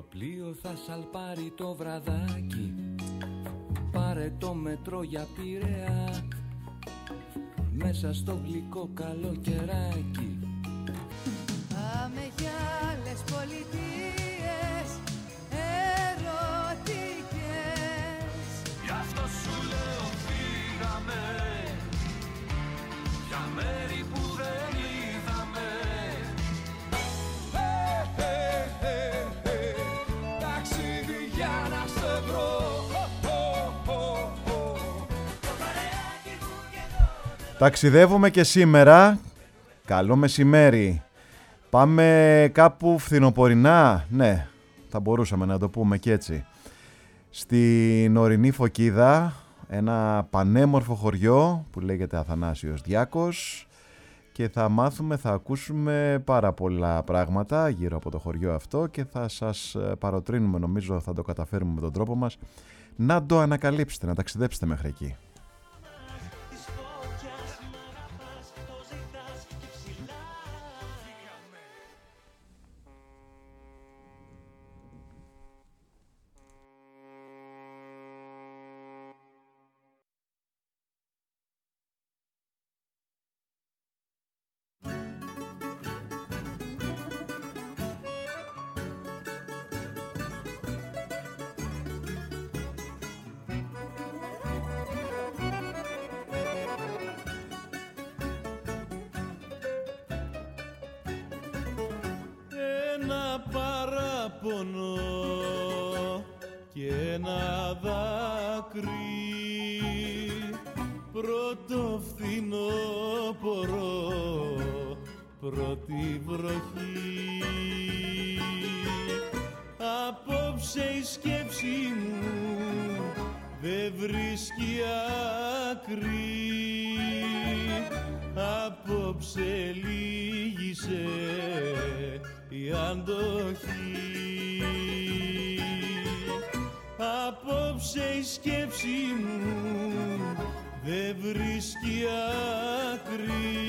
Το πλοίο θα σαλπάρει το βραδάκι, πάρε το μετρό για Πειραιά, μέσα στο γλυκό καλοκαιράκι. Πάμε για άλλες πολιτείες ερωτικές. Γι' αυτό σου λέω φύγαμε, για μέρη που δεν είδαμε. Ταξίδι για να σε βρω. Ταξιδεύουμε και σήμερα. Καλό μεσημέρι. Πάμε κάπου φθινοπορεινά. Ναι, θα μπορούσαμε να το πούμε και έτσι. Στην ορεινή Φωκίδα, ένα πανέμορφο χωριό που λέγεται Αθανάσιος Διάκος, και θα μάθουμε, θα ακούσουμε πάρα πολλά πράγματα γύρω από το χωριό αυτό και θα σας παροτρύνουμε, νομίζω θα το καταφέρουμε με τον τρόπο μας, να το ανακαλύψετε, να ταξιδέψετε μέχρι εκεί. Παράπονο και ένα δάκρυ, πρώτο φθινόπωρο, πρώτη βροχή. Απόψε η σκέψη μου δεν βρίσκει άκρη, απόψε λύγησε η αντοχή. Απόψε η σκέψη μου δεν βρίσκει άκρη,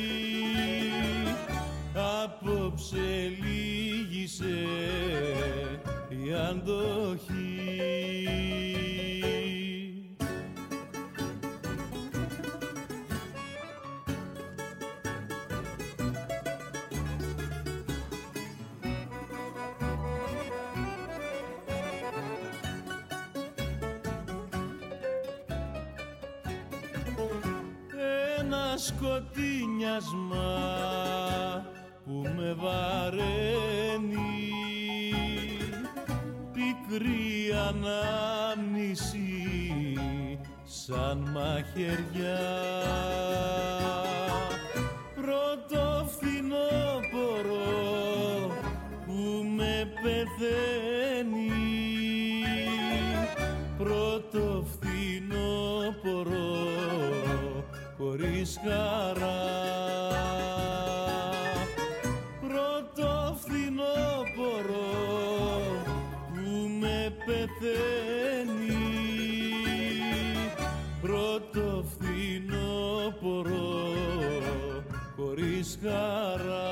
απόψε λύγησε η αντοχή. Σκοτεινιάσμα που με βαραίνει, πικρή ανάμνηση σαν μαχαιριά. Πρώτο φθινόπωρο που με πεθαίνει, πρώτο φθινόπωρο χωρίς χαρά. Πρώτο φθινόπωρο που με πεθαίνει, πρώτο φθινόπωρο χωρίς χαρά.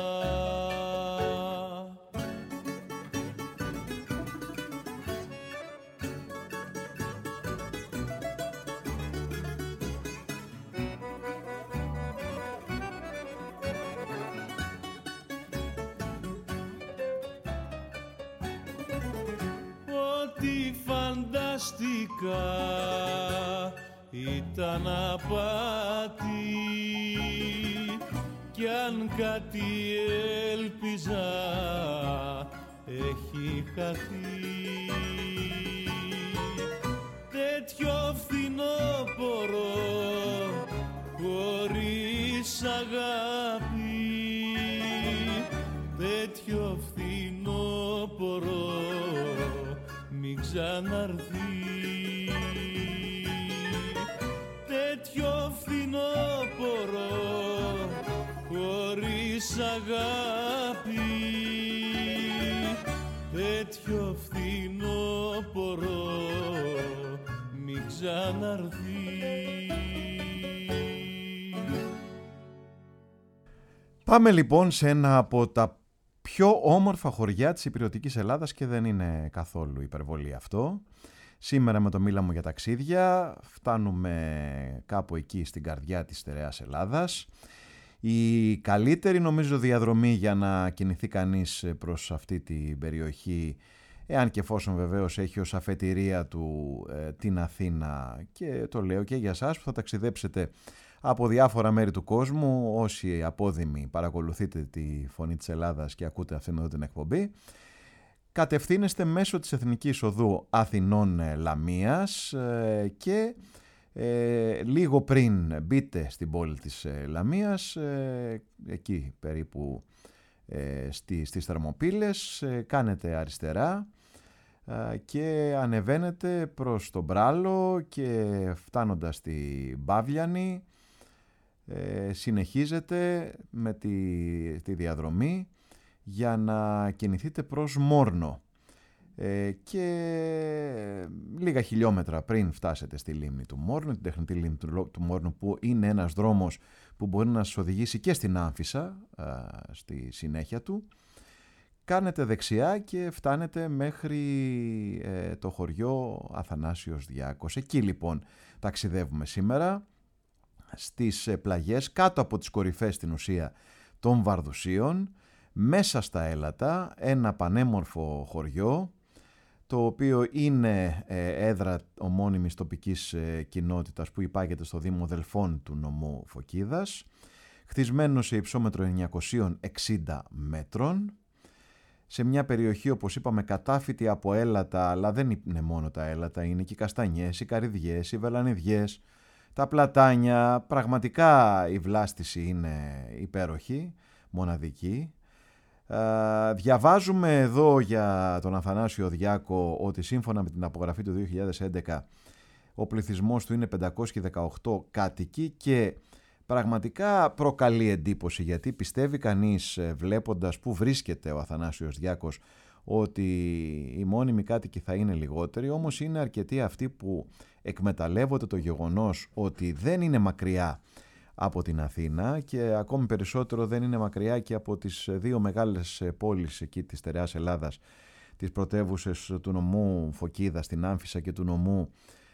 Φανταστικά ήταν απάτη, κι αν κάτι έλπιζα έχει χαθεί. Τέτοιο φθινόπωρο χωρίς αγάπη, τέτοιο φθινόπωρο μην ξαναρθεί. Τέτοιο φθινόπωρο χωρίς αγάπη, τέτοιο φθινόπωρο μην ξαναρθεί. Πάμε λοιπόν σε ένα από τα πιο όμορφα χωριά της υπηρετικής Ελλάδας και δεν είναι καθόλου υπερβολή αυτό. Σήμερα με το Μίλα μου για ταξίδια φτάνουμε κάπου εκεί στην καρδιά της στερεάς Ελλάδας. Η καλύτερη νομίζω διαδρομή για να κινηθεί κανείς προς αυτή την περιοχή, εάν και εφόσον βεβαίως έχει ως αφετηρία του την Αθήνα, και το λέω και για εσάς που θα ταξιδέψετε από διάφορα μέρη του κόσμου, όσοι απόδημοι παρακολουθείτε τη Φωνή της Ελλάδας και ακούτε αυτήν εδώ την εκπομπή, κατευθύνεστε μέσω της Εθνικής Οδού Αθηνών Λαμίας και λίγο πριν μπείτε στην πόλη της Λαμίας, εκεί περίπου στις Θερμοπύλες, κάνετε αριστερά και ανεβαίνετε προς τον Μπράλο και φτάνοντας στη Μπάβλιανη συνεχίζετε με τη διαδρομή για να κινηθείτε προς Μόρνο και λίγα χιλιόμετρα πριν φτάσετε στη λίμνη του Μόρνου, την τεχνητή λίμνη του Μόρνου, που είναι ένας δρόμος που μπορεί να σας οδηγήσει και στην Άμφισσα στη συνέχεια του, κάνετε δεξιά και φτάνετε μέχρι το χωριό Αθανάσιος Διάκος. Εκεί λοιπόν ταξιδεύουμε σήμερα, στις πλαγιές, κάτω από τις κορυφές στην ουσία των Βαρδουσίων, μέσα στα Έλατα, ένα πανέμορφο χωριό, το οποίο είναι έδρα ομώνυμης τοπικής κοινότητας που υπάγεται στο Δήμο Δελφών του νομού Φωκίδας, χτισμένο σε υψόμετρο 960 μέτρων, σε μια περιοχή, όπως είπαμε, κατάφυτη από έλατα, αλλά δεν είναι μόνο τα έλατα, είναι και οι καστανιές, οι καρυδιές, οι βελανιδιές, τα πλατάνια. Πραγματικά η βλάστηση είναι υπέροχη, μοναδική. Διαβάζουμε εδώ για τον Αθανάσιο Διάκο ότι σύμφωνα με την απογραφή του 2011 ο πληθυσμός του είναι 518 κάτοικοι και πραγματικά προκαλεί εντύπωση, γιατί πιστεύει κανείς, βλέποντας που βρίσκεται ο Αθανάσιος Διάκος, ότι οι μόνιμοι κάτοικοι θα είναι λιγότεροι, όμως είναι αρκετοί αυτοί που εκμεταλλεύονται το γεγονός ότι δεν είναι μακριά από την Αθήνα και ακόμη περισσότερο δεν είναι μακριά και από τις δύο μεγάλες πόλεις εκεί της στερεάς Ελλάδας, τις πρωτεύουσες του νομού Φωκίδας, την Άμφισσα, και του νομού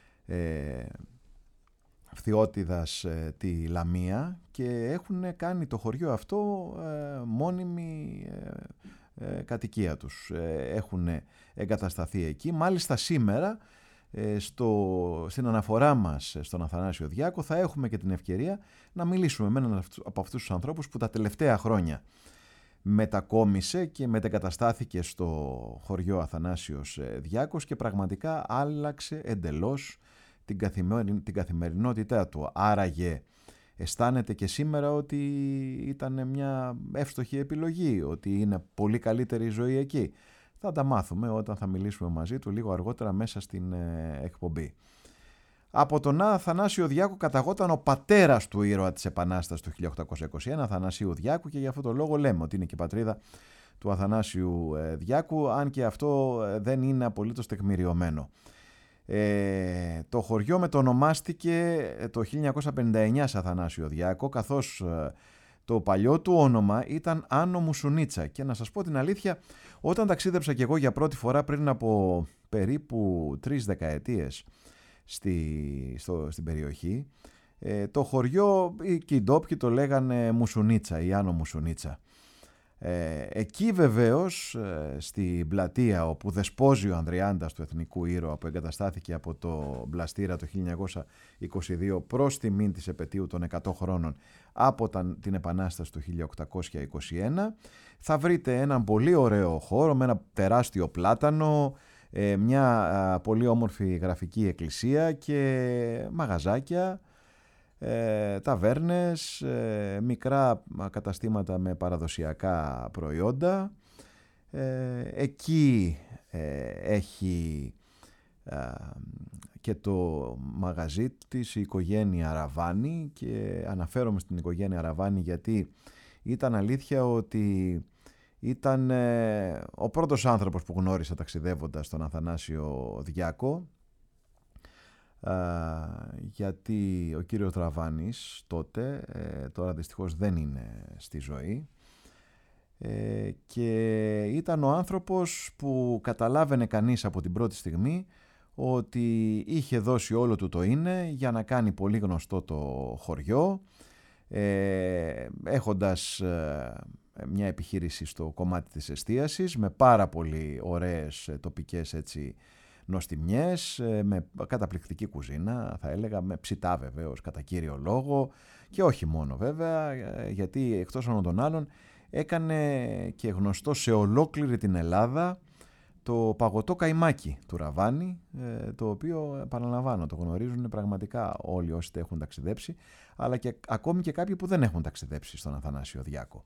Φθιώτιδας, τη Λαμία, και έχουν κάνει το χωριό αυτό μόνιμη κατοικία τους. Έχουν εγκατασταθεί εκεί. Μάλιστα σήμερα στην αναφορά μας στον Αθανάσιο Διάκο θα έχουμε και την ευκαιρία να μιλήσουμε με έναν από αυτούς τους ανθρώπους που τα τελευταία χρόνια μετακόμισε και μετεγκαταστάθηκε στο χωριό Αθανάσιος Διάκος και πραγματικά άλλαξε εντελώς την καθημερινότητά του. Άραγε αισθάνεται και σήμερα ότι ήταν μια εύστοχη επιλογή, ότι είναι πολύ καλύτερη η ζωή εκεί. Θα τα μάθουμε όταν θα μιλήσουμε μαζί του λίγο αργότερα μέσα στην εκπομπή. Από τον Αθανάσιο Διάκο καταγόταν ο πατέρας του ήρωα της Επανάστασης του 1821, Αθανασίου Διάκου, και για αυτό το λόγο λέμε ότι είναι και η πατρίδα του Αθανάσιου Διάκου, αν και αυτό δεν είναι απολύτως τεκμηριωμένο. Το χωριό μετονομάστηκε το 1959 σε Αθανάσιο Διάκο, καθώς το παλιό του όνομα ήταν Άνω Μουσουνίτσα. Και να σας πω την αλήθεια, όταν ταξίδεψα και εγώ για πρώτη φορά πριν από περίπου 3 δεκαετίες στην περιοχή, το χωριό και οι ντόπιοι το λέγανε Μουσουνίτσα ή Άνω Μουσουνίτσα. Εκεί βεβαίως στην πλατεία όπου δεσπόζει ο Ανδριάντας του εθνικού ήρωα, που εγκαταστάθηκε από το Μπλαστήρα το 1922 προς τιμήν της επετείου των 100 χρόνων από την Επανάσταση του 1821, θα βρείτε έναν πολύ ωραίο χώρο με ένα τεράστιο πλάτανο, μια πολύ όμορφη γραφική εκκλησία και μαγαζάκια, ταβέρνες, μικρά καταστήματα με παραδοσιακά προϊόντα. Εκεί έχει και το μαγαζί της η οικογένεια Ραβάνη, και αναφέρομαι στην οικογένεια Ραβάνη γιατί ήταν αλήθεια ότι ήταν ο πρώτος άνθρωπος που γνώρισα ταξιδεύοντας τον Αθανάσιο Διάκο, γιατί ο κύριος Ραβάνης τότε, τώρα δυστυχώς δεν είναι στη ζωή, και ήταν ο άνθρωπος που καταλάβαινε κανείς από την πρώτη στιγμή ότι είχε δώσει όλο του το είναι για να κάνει πολύ γνωστό το χωριό, έχοντας μια επιχείρηση στο κομμάτι της εστίασης με πάρα πολύ ωραίες τοπικές έτσι νοστιμιές, με καταπληκτική κουζίνα θα έλεγα, με ψητά βεβαίως κατά κύριο λόγο, και όχι μόνο βέβαια, γιατί εκτός από τον άλλον έκανε και γνωστό σε ολόκληρη την Ελλάδα το παγωτό καϊμάκι του Ραβάνη, το οποίο επαναλαμβάνω το γνωρίζουν πραγματικά όλοι όσοι έχουν ταξιδέψει, αλλά και ακόμη και κάποιοι που δεν έχουν ταξιδέψει στον Αθανάσιο Διάκο.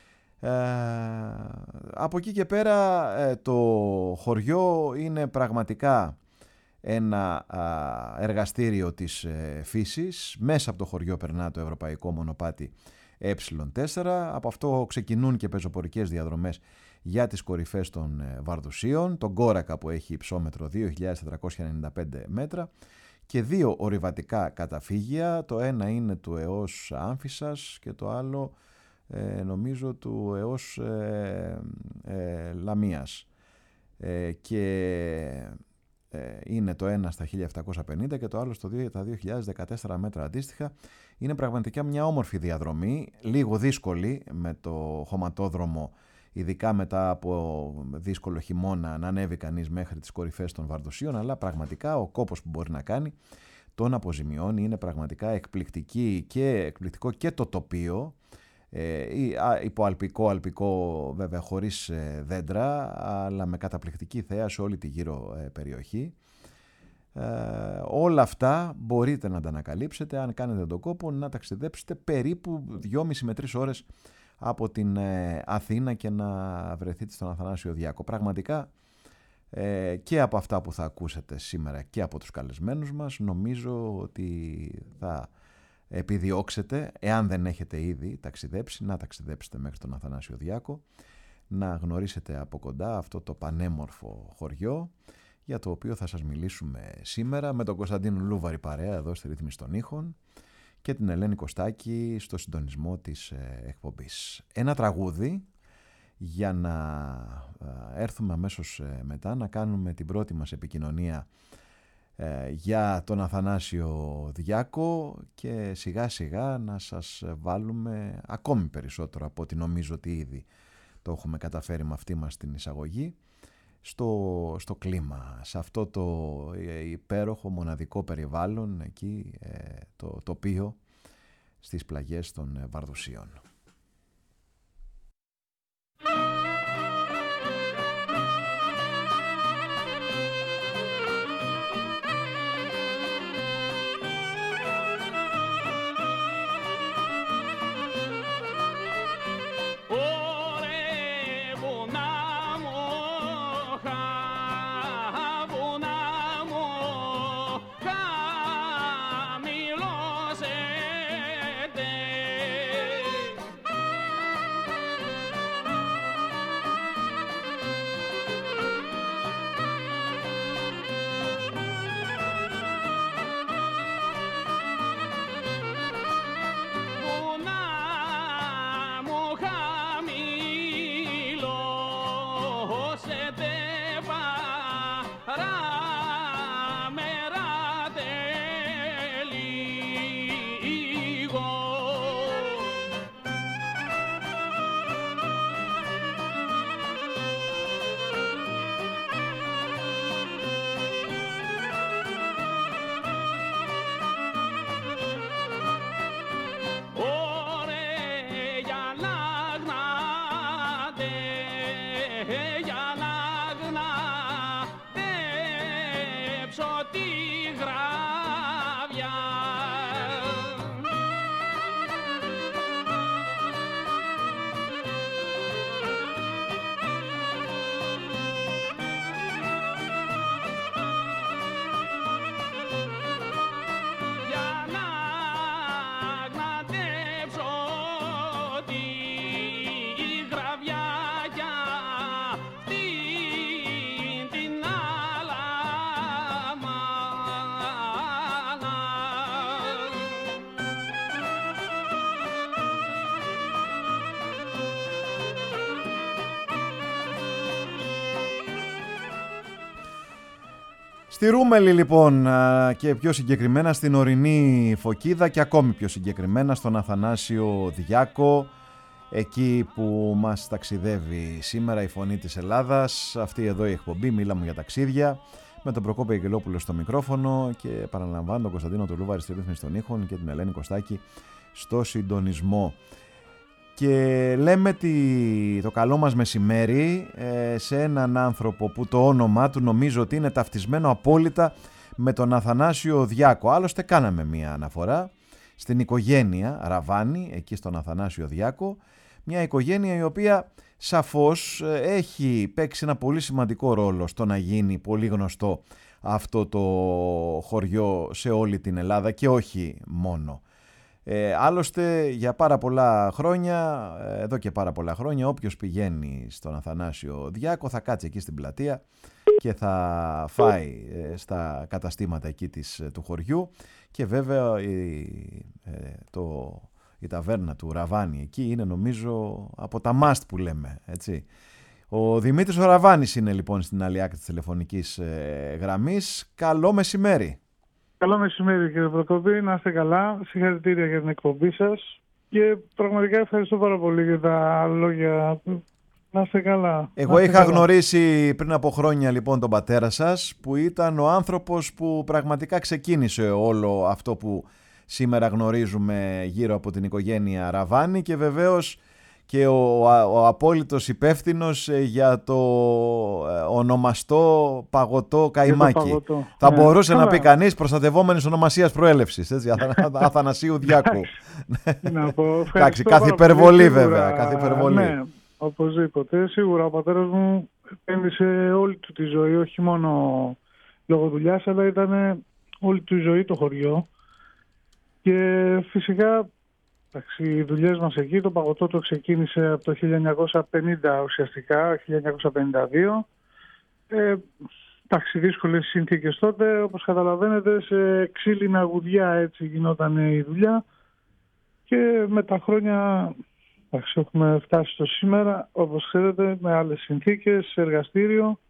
Από εκεί και πέρα το χωριό είναι πραγματικά ένα εργαστήριο της φύσης. Μέσα από το χωριό περνά το ευρωπαϊκό μονοπάτι Ε4. Από αυτό ξεκινούν και πεζοπορικές διαδρομές για τις κορυφές των Βαρδουσίων, τον Κόρακα που έχει υψόμετρο 2.495 μέτρα και 2 ορειβατικά καταφύγια, το ένα είναι του ΕΟΣ Άμφισσας και το άλλο νομίζω του ΕΟΣ Λαμίας, και είναι το ένα στα 1750 και το άλλο τα 2014 μέτρα αντίστοιχα. Είναι πραγματικά μια όμορφη διαδρομή, λίγο δύσκολη με το χωματόδρομο, ειδικά μετά από δύσκολο χειμώνα, να ανέβει κανείς μέχρι τις κορυφές των Βαρδουσίων, αλλά πραγματικά ο κόπος που μπορεί να κάνει τον αποζημιώνει. Είναι πραγματικά εκπληκτικό και το τοπίο, υποαλπικό βέβαια χωρίς δέντρα, αλλά με καταπληκτική θέα σε όλη τη γύρω περιοχή. Όλα αυτά μπορείτε να τα ανακαλύψετε αν κάνετε τον κόπο να ταξιδέψετε περίπου 2,5 με 3 ώρες από την Αθήνα και να βρεθείτε στον Αθανάσιο Διάκο. Πραγματικά και από αυτά που θα ακούσετε σήμερα και από τους καλεσμένους μας, νομίζω ότι θα επιδιώξετε, εάν δεν έχετε ήδη ταξιδέψει, να ταξιδέψετε μέχρι τον Αθανάσιο Διάκο, να γνωρίσετε από κοντά αυτό το πανέμορφο χωριό, για το οποίο θα σας μιλήσουμε σήμερα με τον Κωνσταντίνο Λούβαρη παρέα εδώ στη ρύθμιση των ήχων και την Ελένη Κωστάκη στο συντονισμό της εκπομπής. Ένα τραγούδι για να έρθουμε αμέσως μετά να κάνουμε την πρώτη μας επικοινωνία για τον Αθανάσιο Διάκο και σιγά σιγά να σας βάλουμε ακόμη περισσότερο από ό,τι νομίζω ότι ήδη το έχουμε καταφέρει με αυτή μας την εισαγωγή στο κλίμα, σε αυτό το υπέροχο μοναδικό περιβάλλον εκεί, το τοπίο στις πλαγιές των Βαρδουσίων. Στη Ρούμελη λοιπόν και πιο συγκεκριμένα στην ορεινή Φωκίδα και ακόμη πιο συγκεκριμένα στον Αθανάσιο Διάκο, εκεί που μας ταξιδεύει σήμερα η Φωνή της Ελλάδας, αυτή εδώ η εκπομπή «Μίλαμε για ταξίδια», με τον Προκόπη Αγγελόπουλο στο μικρόφωνο και παραλαμβάνω τον Κωνσταντίνο Τουλούβαρη στη ρύθμιση των ήχων και την Ελένη Κωστάκη στο συντονισμό. Και λέμε το καλό μας μεσημέρι σε έναν άνθρωπο που το όνομά του νομίζω ότι είναι ταυτισμένο απόλυτα με τον Αθανάσιο Διάκο. Άλλωστε κάναμε μία αναφορά στην οικογένεια Ραβάνη, εκεί στον Αθανάσιο Διάκο, μια οικογένεια η οποία σαφώς έχει παίξει ένα πολύ σημαντικό ρόλο στο να γίνει πολύ γνωστό αυτό το χωριό σε όλη την Ελλάδα και όχι μόνο. Άλλωστε για πάρα πολλά χρόνια, εδώ και πάρα πολλά χρόνια, όποιος πηγαίνει στον Αθανάσιο Διάκο θα κάτσει εκεί στην πλατεία και θα φάει στα καταστήματα εκεί του χωριού και βέβαια η ταβέρνα του Ραβάνη εκεί είναι νομίζω από τα must που λέμε, έτσι. Ο Δημήτρης ο Ραβάνης είναι λοιπόν στην άλλη άκρη της τηλεφωνικής γραμμής. Καλό μεσημέρι. Καλό μεσημέρι κύριε Προκόπη, να είστε καλά, συγχαρητήρια για την εκπομπή σας και πραγματικά ευχαριστώ πάρα πολύ για τα λόγια. Να είστε καλά. Εγώ είχα γνωρίσει πριν από χρόνια λοιπόν τον πατέρα σας, που ήταν ο άνθρωπος που πραγματικά ξεκίνησε όλο αυτό που σήμερα γνωρίζουμε γύρω από την οικογένεια Ραβάνη και βεβαίως και ο απόλυτος υπεύθυνος για το ονομαστό παγωτό καϊμάκι. Θα μπορούσε να πει κανείς προστατευόμενης ονομασίας προέλευσης, έτσι, Αθανασίου Διάκου. Εντάξει, κάθε υπερβολή βέβαια, κάθε υπερβολή. Ναι, οπωσδήποτε. Σίγουρα ο πατέρας μου επένδυσε όλη του τη ζωή, όχι μόνο λόγω δουλειάς, αλλά ήταν όλη του η ζωή το χωριό. Και φυσικά οι δουλειές μας εκεί, το παγωτό το ξεκίνησε από το 1950 ουσιαστικά, 1952. Εντάξει, δύσκολες συνθήκες τότε, όπως καταλαβαίνετε, σε ξύλινα γουδιά έτσι γινόταν η δουλειά και με τα χρόνια έχουμε φτάσει στο σήμερα, όπως ξέρετε, με άλλες συνθήκες, σε εργαστήριο.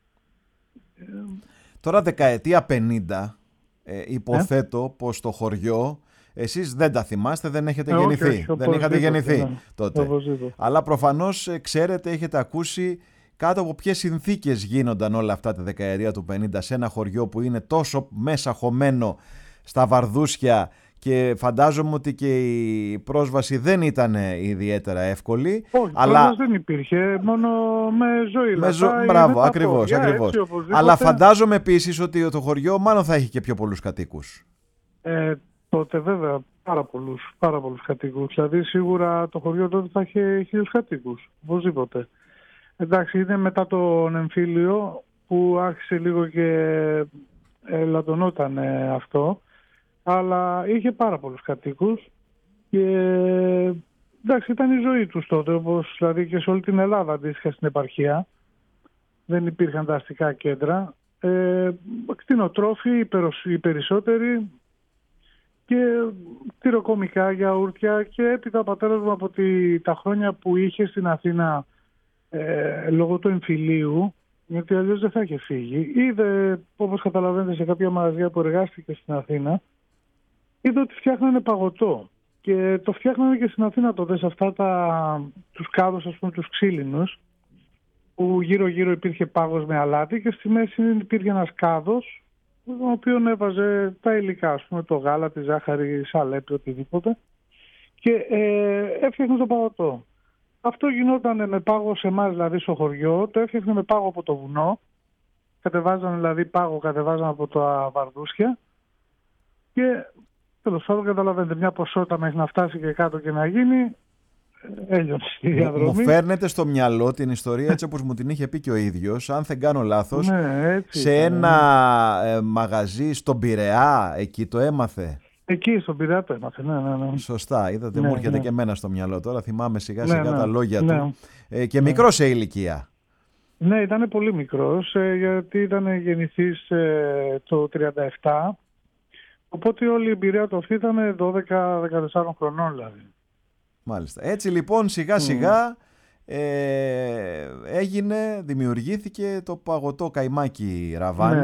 Τώρα δεκαετία 50, υποθέτω πως το χωριό εσείς δεν τα θυμάστε, δεν έχετε γεννηθεί. Όχι, δεν είχατε γεννηθεί τότε. Οπωσδήποτε. Αλλά προφανώς ξέρετε, έχετε ακούσει κάτω από ποιες συνθήκες γίνονταν όλα αυτά τη δεκαετία του 50 σε ένα χωριό που είναι τόσο μέσα χωμένο στα βαρδούσια και φαντάζομαι ότι και η πρόσβαση δεν ήταν ιδιαίτερα εύκολη. Όχι, αλλά δεν υπήρχε, μόνο με ζωή. Μπράβο, ακριβώς. Αλλά φαντάζομαι επίσης ότι το χωριό μάλλον θα έχει και πιο πολλούς κατοίκους. Τότε βέβαια πάρα πολλούς κατοίκους. Δηλαδή σίγουρα το χωριό τότε θα είχε 1000 κατοίκους. Οπωσδήποτε. Εντάξει, είναι μετά τον εμφύλιο που άρχισε λίγο και λατωνόταν αυτό. Αλλά είχε πάρα πολλούς κατοίκους και εντάξει, ήταν η ζωή τους τότε, όπως δηλαδή και σε όλη την Ελλάδα αντίστοιχα στην επαρχία. Δεν υπήρχαν τα αστικά κέντρα. Κτηνοτρόφοι οι περισσότεροι και τυροκομικά, γιαούρτια και έπειτα ο πατέρας μου από τα χρόνια που είχε στην Αθήνα λόγω του εμφυλίου, γιατί αλλιώς δεν θα είχε φύγει, είδε, όπως καταλαβαίνετε, σε κάποια μαγαζιά που εργάστηκε στην Αθήνα, είδε ότι φτιάχνανε παγωτό και το φτιάχνανε και στην Αθήνα τότε σε αυτά τους κάδους, ας πούμε, τους ξύλινους, που γύρω-γύρω υπήρχε πάγος με αλάτι και στη μέση υπήρχε ένας κάδος, ο οποίος έβαζε τα υλικά, ας πούμε, το γάλα, τη ζάχαρη, σαλέπι, οτιδήποτε, και έφτιαχνε το παγωτό. Αυτό γινόταν με πάγο σε εμάς, δηλαδή στο χωριό, το έφτιαχνε με πάγο από το βουνό, κατεβάζανε δηλαδή πάγο, κατεβάζανε από τα βαρδούσια και τέλος πάντων καταλαβαίνετε, μια ποσότητα μέχρι να φτάσει και κάτω και να γίνει, έλειωσε η διαδρομή. Μου φέρνετε στο μυαλό την ιστορία έτσι όπως μου την είχε πει και ο ίδιος, αν δεν κάνω λάθος, σε ένα μαγαζί στον Πειραιά, εκεί το έμαθε. Εκεί στον Πειραιά το έμαθε, ναι. Σωστά, είδατε, μου έρχεται και εμένα στο μυαλό τώρα, θυμάμαι σιγά σιγά τα λόγια του. Και μικρός σε ηλικία. Ναι, ήταν πολύ μικρός, γιατί ήταν γεννηθής το 1937, οπότε όλη η εμπειρία του αυτή ήταν 12-14 χρονών δηλαδή. Μάλιστα. Έτσι λοιπόν σιγά σιγά δημιουργήθηκε το παγωτό καϊμάκι Ραβάνη.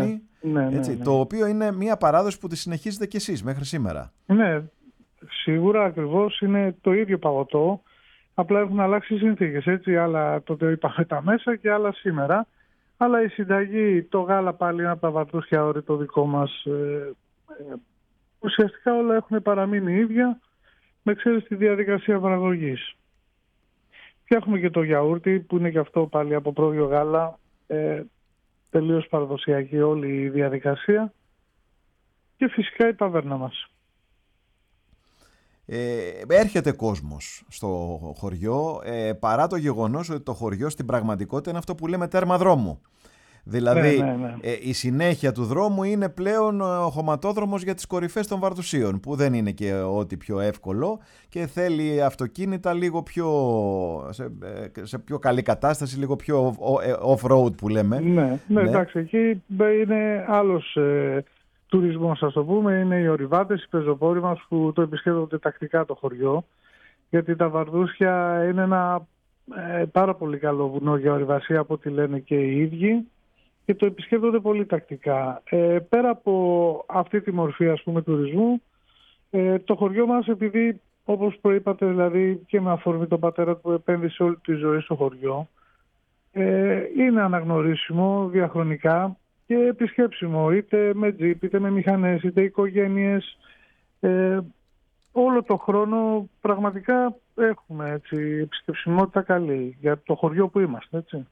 Ναι, έτσι, ναι. το οποίο είναι μια παράδοση που τη συνεχίζετε κι εσείς μέχρι σήμερα. Ναι, σίγουρα ακριβώς είναι το ίδιο παγωτό, απλά έχουν αλλάξει οι συνθήκες, έτσι, άλλα τότε είπαμε τα μέσα και άλλα σήμερα. Αλλά η συνταγή, το γάλα πάλι είναι από τα βαρτούσια όρη το δικό μας. Ουσιαστικά όλα έχουν παραμείνει ίδια, με εξαίρεση τη διαδικασία παραγωγής. Και έχουμε και το γιαούρτι που είναι και αυτό πάλι από πρόβιο γάλα, τελείως παραδοσιακή όλη η διαδικασία. Και φυσικά η ταβέρνα μας. Έρχεται κόσμος στο χωριό, παρά το γεγονός ότι το χωριό στην πραγματικότητα είναι αυτό που λέμε τέρμα δρόμου. Δηλαδή Ναι. η συνέχεια του δρόμου είναι πλέον ο χωματόδρομος για τις κορυφές των Βαρτουσίων, που δεν είναι και ό,τι πιο εύκολο και θέλει αυτοκίνητα λίγο πιο σε πιο καλή κατάσταση, λίγο πιο off-road που λέμε. Ναι, εντάξει, εκεί είναι άλλος τουρισμός, ας το πούμε. Είναι οι ορειβάτες, οι πεζοπόροι μας που το επισκέπτονται τακτικά το χωριό, γιατί τα Βαρδούσια είναι ένα πάρα πολύ καλό βουνό για ορειβασία, από ό,τι λένε και οι ίδιοι, και το επισκέπτονται πολύ τακτικά. Πέρα από αυτή τη μορφή, ας πούμε, τουρισμού, το χωριό μας, επειδή όπως προείπατε, δηλαδή και με αφορμή τον πατέρα που επένδυσε όλη τη ζωή στο χωριό, είναι αναγνωρίσιμο διαχρονικά και επισκέψιμο, είτε με τζιπ, είτε με μηχανές, είτε οικογένειες. Όλο το χρόνο πραγματικά έχουμε, έτσι, επισκεψιμότητα καλή για το χωριό που είμαστε, έτσι.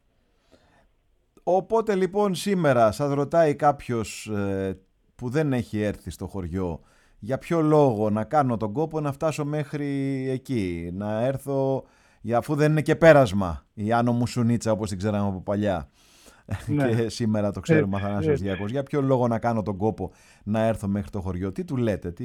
Οπότε λοιπόν σήμερα σας ρωτάει κάποιος που δεν έχει έρθει στο χωριό, για ποιο λόγο να κάνω τον κόπο να φτάσω μέχρι εκεί, να έρθω, αφού δεν είναι και πέρασμα η Άνω Μουσουνίτσα όπως την ξέραμε από παλιά. Ναι. Και σήμερα το ξέρουμε, Αθανάσιος Διάκος. Για ποιο λόγο να κάνω τον κόπο να έρθω μέχρι το χωριό, τι του λέτε,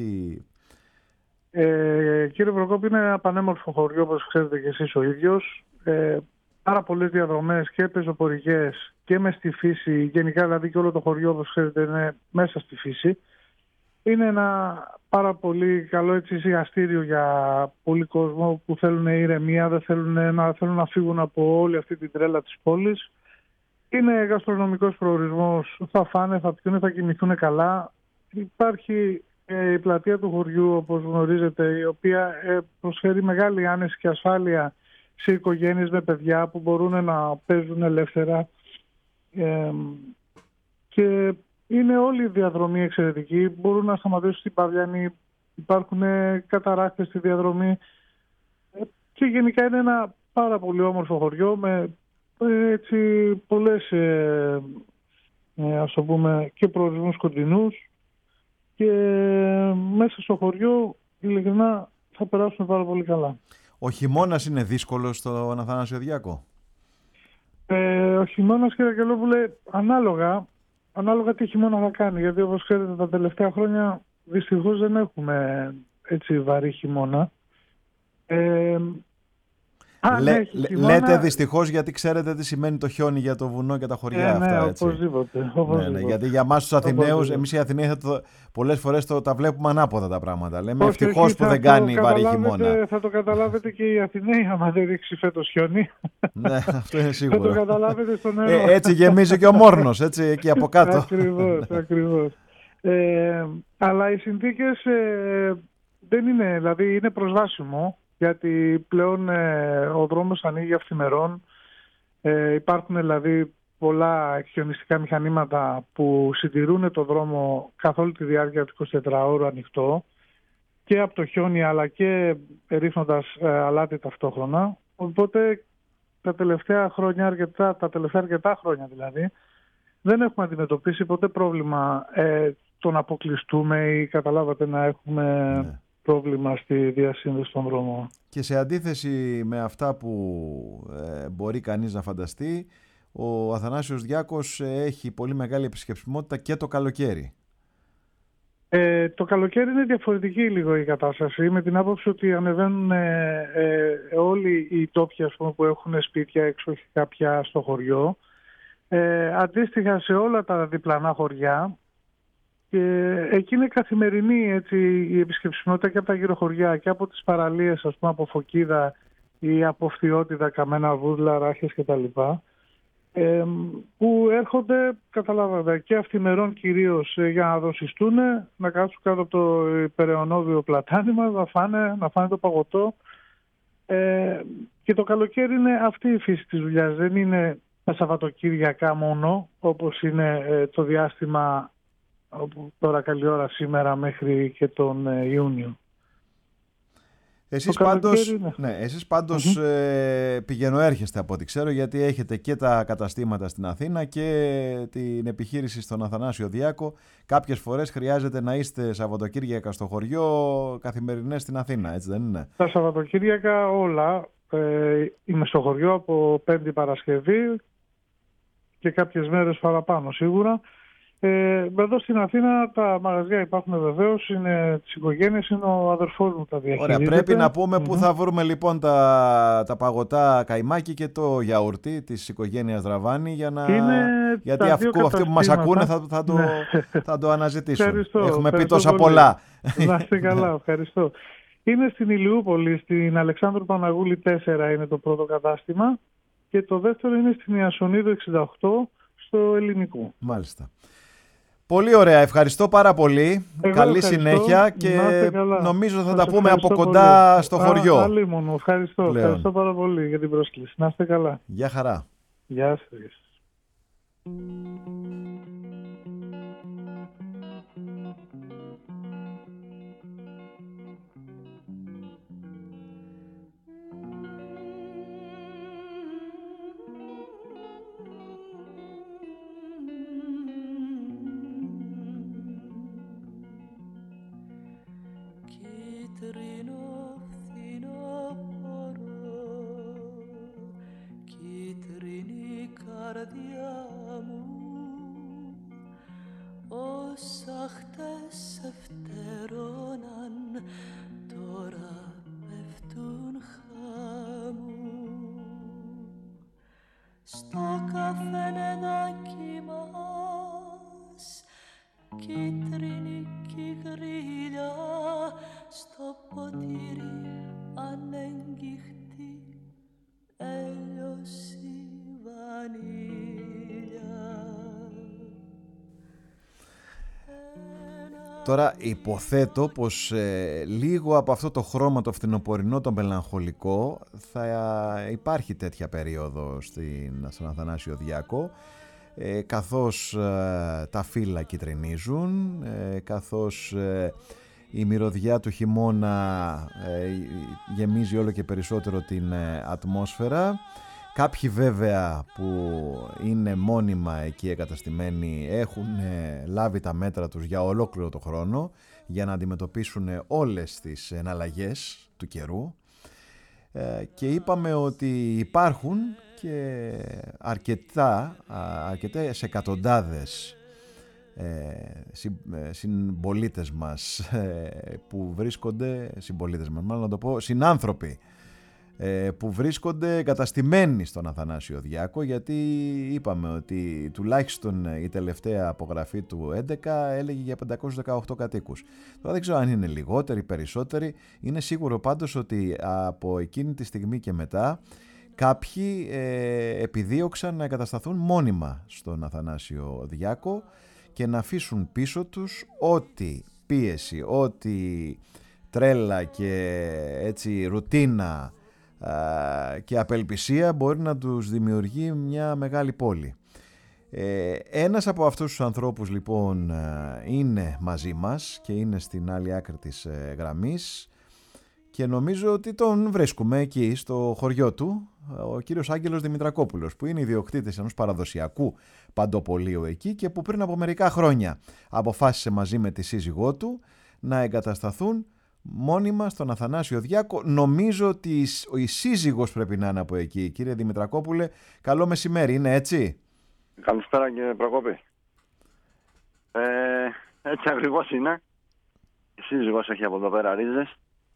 Κύριε Προκόπη, είναι ένα πανέμορφο χωριό, όπως ξέρετε και εσείς ο ίδιος. Πάρα πολλές διαδρομές και πεζοπορικές και μες στη φύση. Γενικά δηλαδή και όλο το χωριό, όπως ξέρετε, είναι μέσα στη φύση. Είναι ένα πάρα πολύ καλό εισηγαστήριο για πολύ κόσμο που θέλουν ηρεμία, δεν θέλουν να φύγουν από όλη αυτή την τρέλα της πόλης. Είναι γαστρονομικός προορισμός, θα φάνε, θα πιούν, θα κοιμηθούν καλά. Υπάρχει η πλατεία του χωριού, όπως γνωρίζετε, η οποία προσφέρει μεγάλη άνεση και ασφάλεια σε οικογένειες με παιδιά που μπορούν να παίζουν ελεύθερα. Και είναι όλη η διαδρομή εξαιρετική. Μπορούν να σταματήσουν στην Παυλιανή, υπάρχουν καταρράκτες στη διαδρομή. Και γενικά είναι ένα πάρα πολύ όμορφο χωριό με έτσι πολλές ας το πούμε και προορισμούς κοντινούς, και μέσα στο χωριό ειλικρινά θα περάσουμε πάρα πολύ καλά. Ο χειμώνας είναι δύσκολος στον Αθανάσιο Διάκο? Ο χειμώνας, κύριε Αγγελόπουλε, ανάλογα τι χειμώνα θα κάνει, γιατί όπως ξέρετε τα τελευταία χρόνια δυστυχώς δεν έχουμε έτσι βαρύ χειμώνα. Λέτε δυστυχώς, γιατί ξέρετε τι σημαίνει το χιόνι για το βουνό και τα χωριά αυτά, έτσι. Οπωσδήποτε. Ναι, γιατί για εμάς τους Αθηναίους, εμείς οι Αθηναίοι πολλές φορές τα βλέπουμε ανάποδα τα πράγματα. Λέμε ευτυχώς που δεν κάνει βαρύ χειμώνα. Θα το καταλάβετε και οι Αθηναίοι άμα δεν ρίξει φέτος χιόνι. Ναι, αυτό είναι σίγουρο. Θα το καταλάβετε στο νερό. Έτσι γεμίζει και ο Μόρνος, έτσι, εκεί από κάτω. Ακριβώς. Αλλά οι συνθήκες δεν είναι, δηλαδή είναι προσβάσιμο, γιατί πλέον ο δρόμος ανοίγει αυθημερών. Υπάρχουν δηλαδή πολλά χιονιστικά μηχανήματα που συντηρούν το δρόμο καθ' όλη τη διάρκεια του 24ωρου ανοιχτό, και από το χιόνι αλλά και ρίχνοντας αλάτι ταυτόχρονα. Οπότε τα τελευταία αρκετά χρόνια δηλαδή, δεν έχουμε αντιμετωπίσει ποτέ πρόβλημα το να αποκλειστούμε ή καταλάβατε να έχουμε πρόβλημα στη διασύνδεση των δρόμων. Και σε αντίθεση με αυτά που μπορεί κανείς να φανταστεί, ο Αθανάσιος Διάκος έχει πολύ μεγάλη επισκεψιμότητα και το καλοκαίρι. Το καλοκαίρι είναι διαφορετική λίγο η κατάσταση, με την άποψη ότι ανεβαίνουν όλοι οι τόποι, ας πούμε, που έχουν σπίτια εξοχικά πια στο χωριό, αντίστοιχα σε όλα τα διπλανά χωριά. Και εκεί είναι καθημερινή, έτσι, η επισκεψιμότητα και από τα γύρω χωριά και από τις παραλίες, ας πούμε, από Φωκίδα ή από Φθιώτιδα, Καμένα, Βούδλα, Ράχες κτλ. που έρχονται, καταλάβατε, και αυθημερών κυρίως για να δροσιστούν, να κάτσουν κάτω από το υπεραιωνόβιο πλατάνημα, να φάνε το παγωτό. Και το καλοκαίρι είναι αυτή η φύση της δουλειάς. Δεν είναι τα Σαββατοκύριακα μόνο, όπως είναι το διάστημα τώρα καλή ώρα σήμερα μέχρι και τον Ιούνιο. Εσείς πάντως πηγαίνω έρχεστε από ό,τι ξέρω, γιατί έχετε και τα καταστήματα στην Αθήνα και την επιχείρηση στον Αθανάσιο Διάκο. Κάποιες φορές χρειάζεται να είστε Σαββατοκύριακα στο χωριό, καθημερινές στην Αθήνα, έτσι δεν είναι? Τα Σαββατοκύριακα όλα. Είμαι στο χωριό από Πέμπτη Παρασκευή και κάποιες μέρες παραπάνω σίγουρα. Εδώ στην Αθήνα τα μαγαζιά υπάρχουν βεβαίως, είναι της οικογένειας, είναι ο αδερφός μου τα διαχειρίζεται. Ωραία, πρέπει να πούμε πού θα βρούμε λοιπόν τα παγωτά καϊμάκι και το γιαουρτί της οικογένειας Δραβάνη, γιατί αυτοί που μας ακούνε θα το αναζητήσουν. Έχουμε πει τόσα πολλά. Να είστε καλά, ευχαριστώ. Είναι στην Ηλιούπολη, στην Αλεξάνδρου Παναγούλη 4 είναι το πρώτο κατάστημα και το δεύτερο είναι στην Ιασονίδου 68 στο Ελληνικό. Μάλιστα. Πολύ ωραία, ευχαριστώ πάρα πολύ. Καλή συνέχεια και νομίζω θα τα πούμε από κοντά πολύ. Στο χωριό. Αλίμονο, ευχαριστώ πάρα πολύ για την πρόσκληση. Να είστε καλά. Γεια χαρά. Γεια σας. Όσα χτες ευτερώναν τώρα πέφτουν χάμου. Στο καφενεδάκι μας κίτρινη γρίλια, στο ποτήρι ανεγγιχτή έλειωση βανίλια. Τώρα υποθέτω πως λίγο από αυτό το χρώμα το φθινοπορεινό, το μελαγχολικό, θα υπάρχει τέτοια περίοδο στον Αθανάσιο Διάκο, καθώς τα φύλλα κυτρινίζουν, καθώς η μυρωδιά του χειμώνα γεμίζει όλο και περισσότερο την ατμόσφαιρα. Κάποιοι βέβαια που είναι μόνιμα εκεί εγκαταστημένοι έχουν λάβει τα μέτρα τους για ολόκληρο το χρόνο για να αντιμετωπίσουν όλες τις εναλλαγές του καιρού, και είπαμε ότι υπάρχουν και αρκετές εκατοντάδες συμπολίτες μας που βρίσκονται, συνάνθρωποι που βρίσκονται εγκαταστημένοι στον Αθανάσιο Διάκο, γιατί είπαμε ότι τουλάχιστον η τελευταία απογραφή του 11 έλεγε για 518 κατοίκους. Τώρα δεν ξέρω αν είναι λιγότεροι, περισσότεροι. Είναι σίγουρο πάντως ότι από εκείνη τη στιγμή και μετά κάποιοι επιδίωξαν να εγκατασταθούν μόνιμα στον Αθανάσιο Διάκο και να αφήσουν πίσω τους ό,τι πίεση, ό,τι τρέλα και έτσι ρουτίνα και απελπισία μπορεί να τους δημιουργεί μια μεγάλη πόλη. Ένας από αυτούς τους ανθρώπους λοιπόν είναι μαζί μας και είναι στην άλλη άκρη της γραμμής και νομίζω ότι τον βρίσκουμε εκεί στο χωριό του, ο κύριος Άγγελος Δημητρακόπουλος, που είναι ιδιοκτήτης ενός παραδοσιακού παντοπολίου εκεί και που πριν από μερικά χρόνια αποφάσισε μαζί με τη σύζυγό του να εγκατασταθούν μόνιμα στον Αθανάσιο Διάκο. Νομίζω ότι η σύζυγος πρέπει να είναι από εκεί. Κύριε Δημητρακόπουλε, καλό μεσημέρι, είναι έτσι? Καλησπέρα κύριε Προκόπη. Έτσι ακριβώς είναι. Η σύζυγος έχει από εδώ πέρα ρίζες.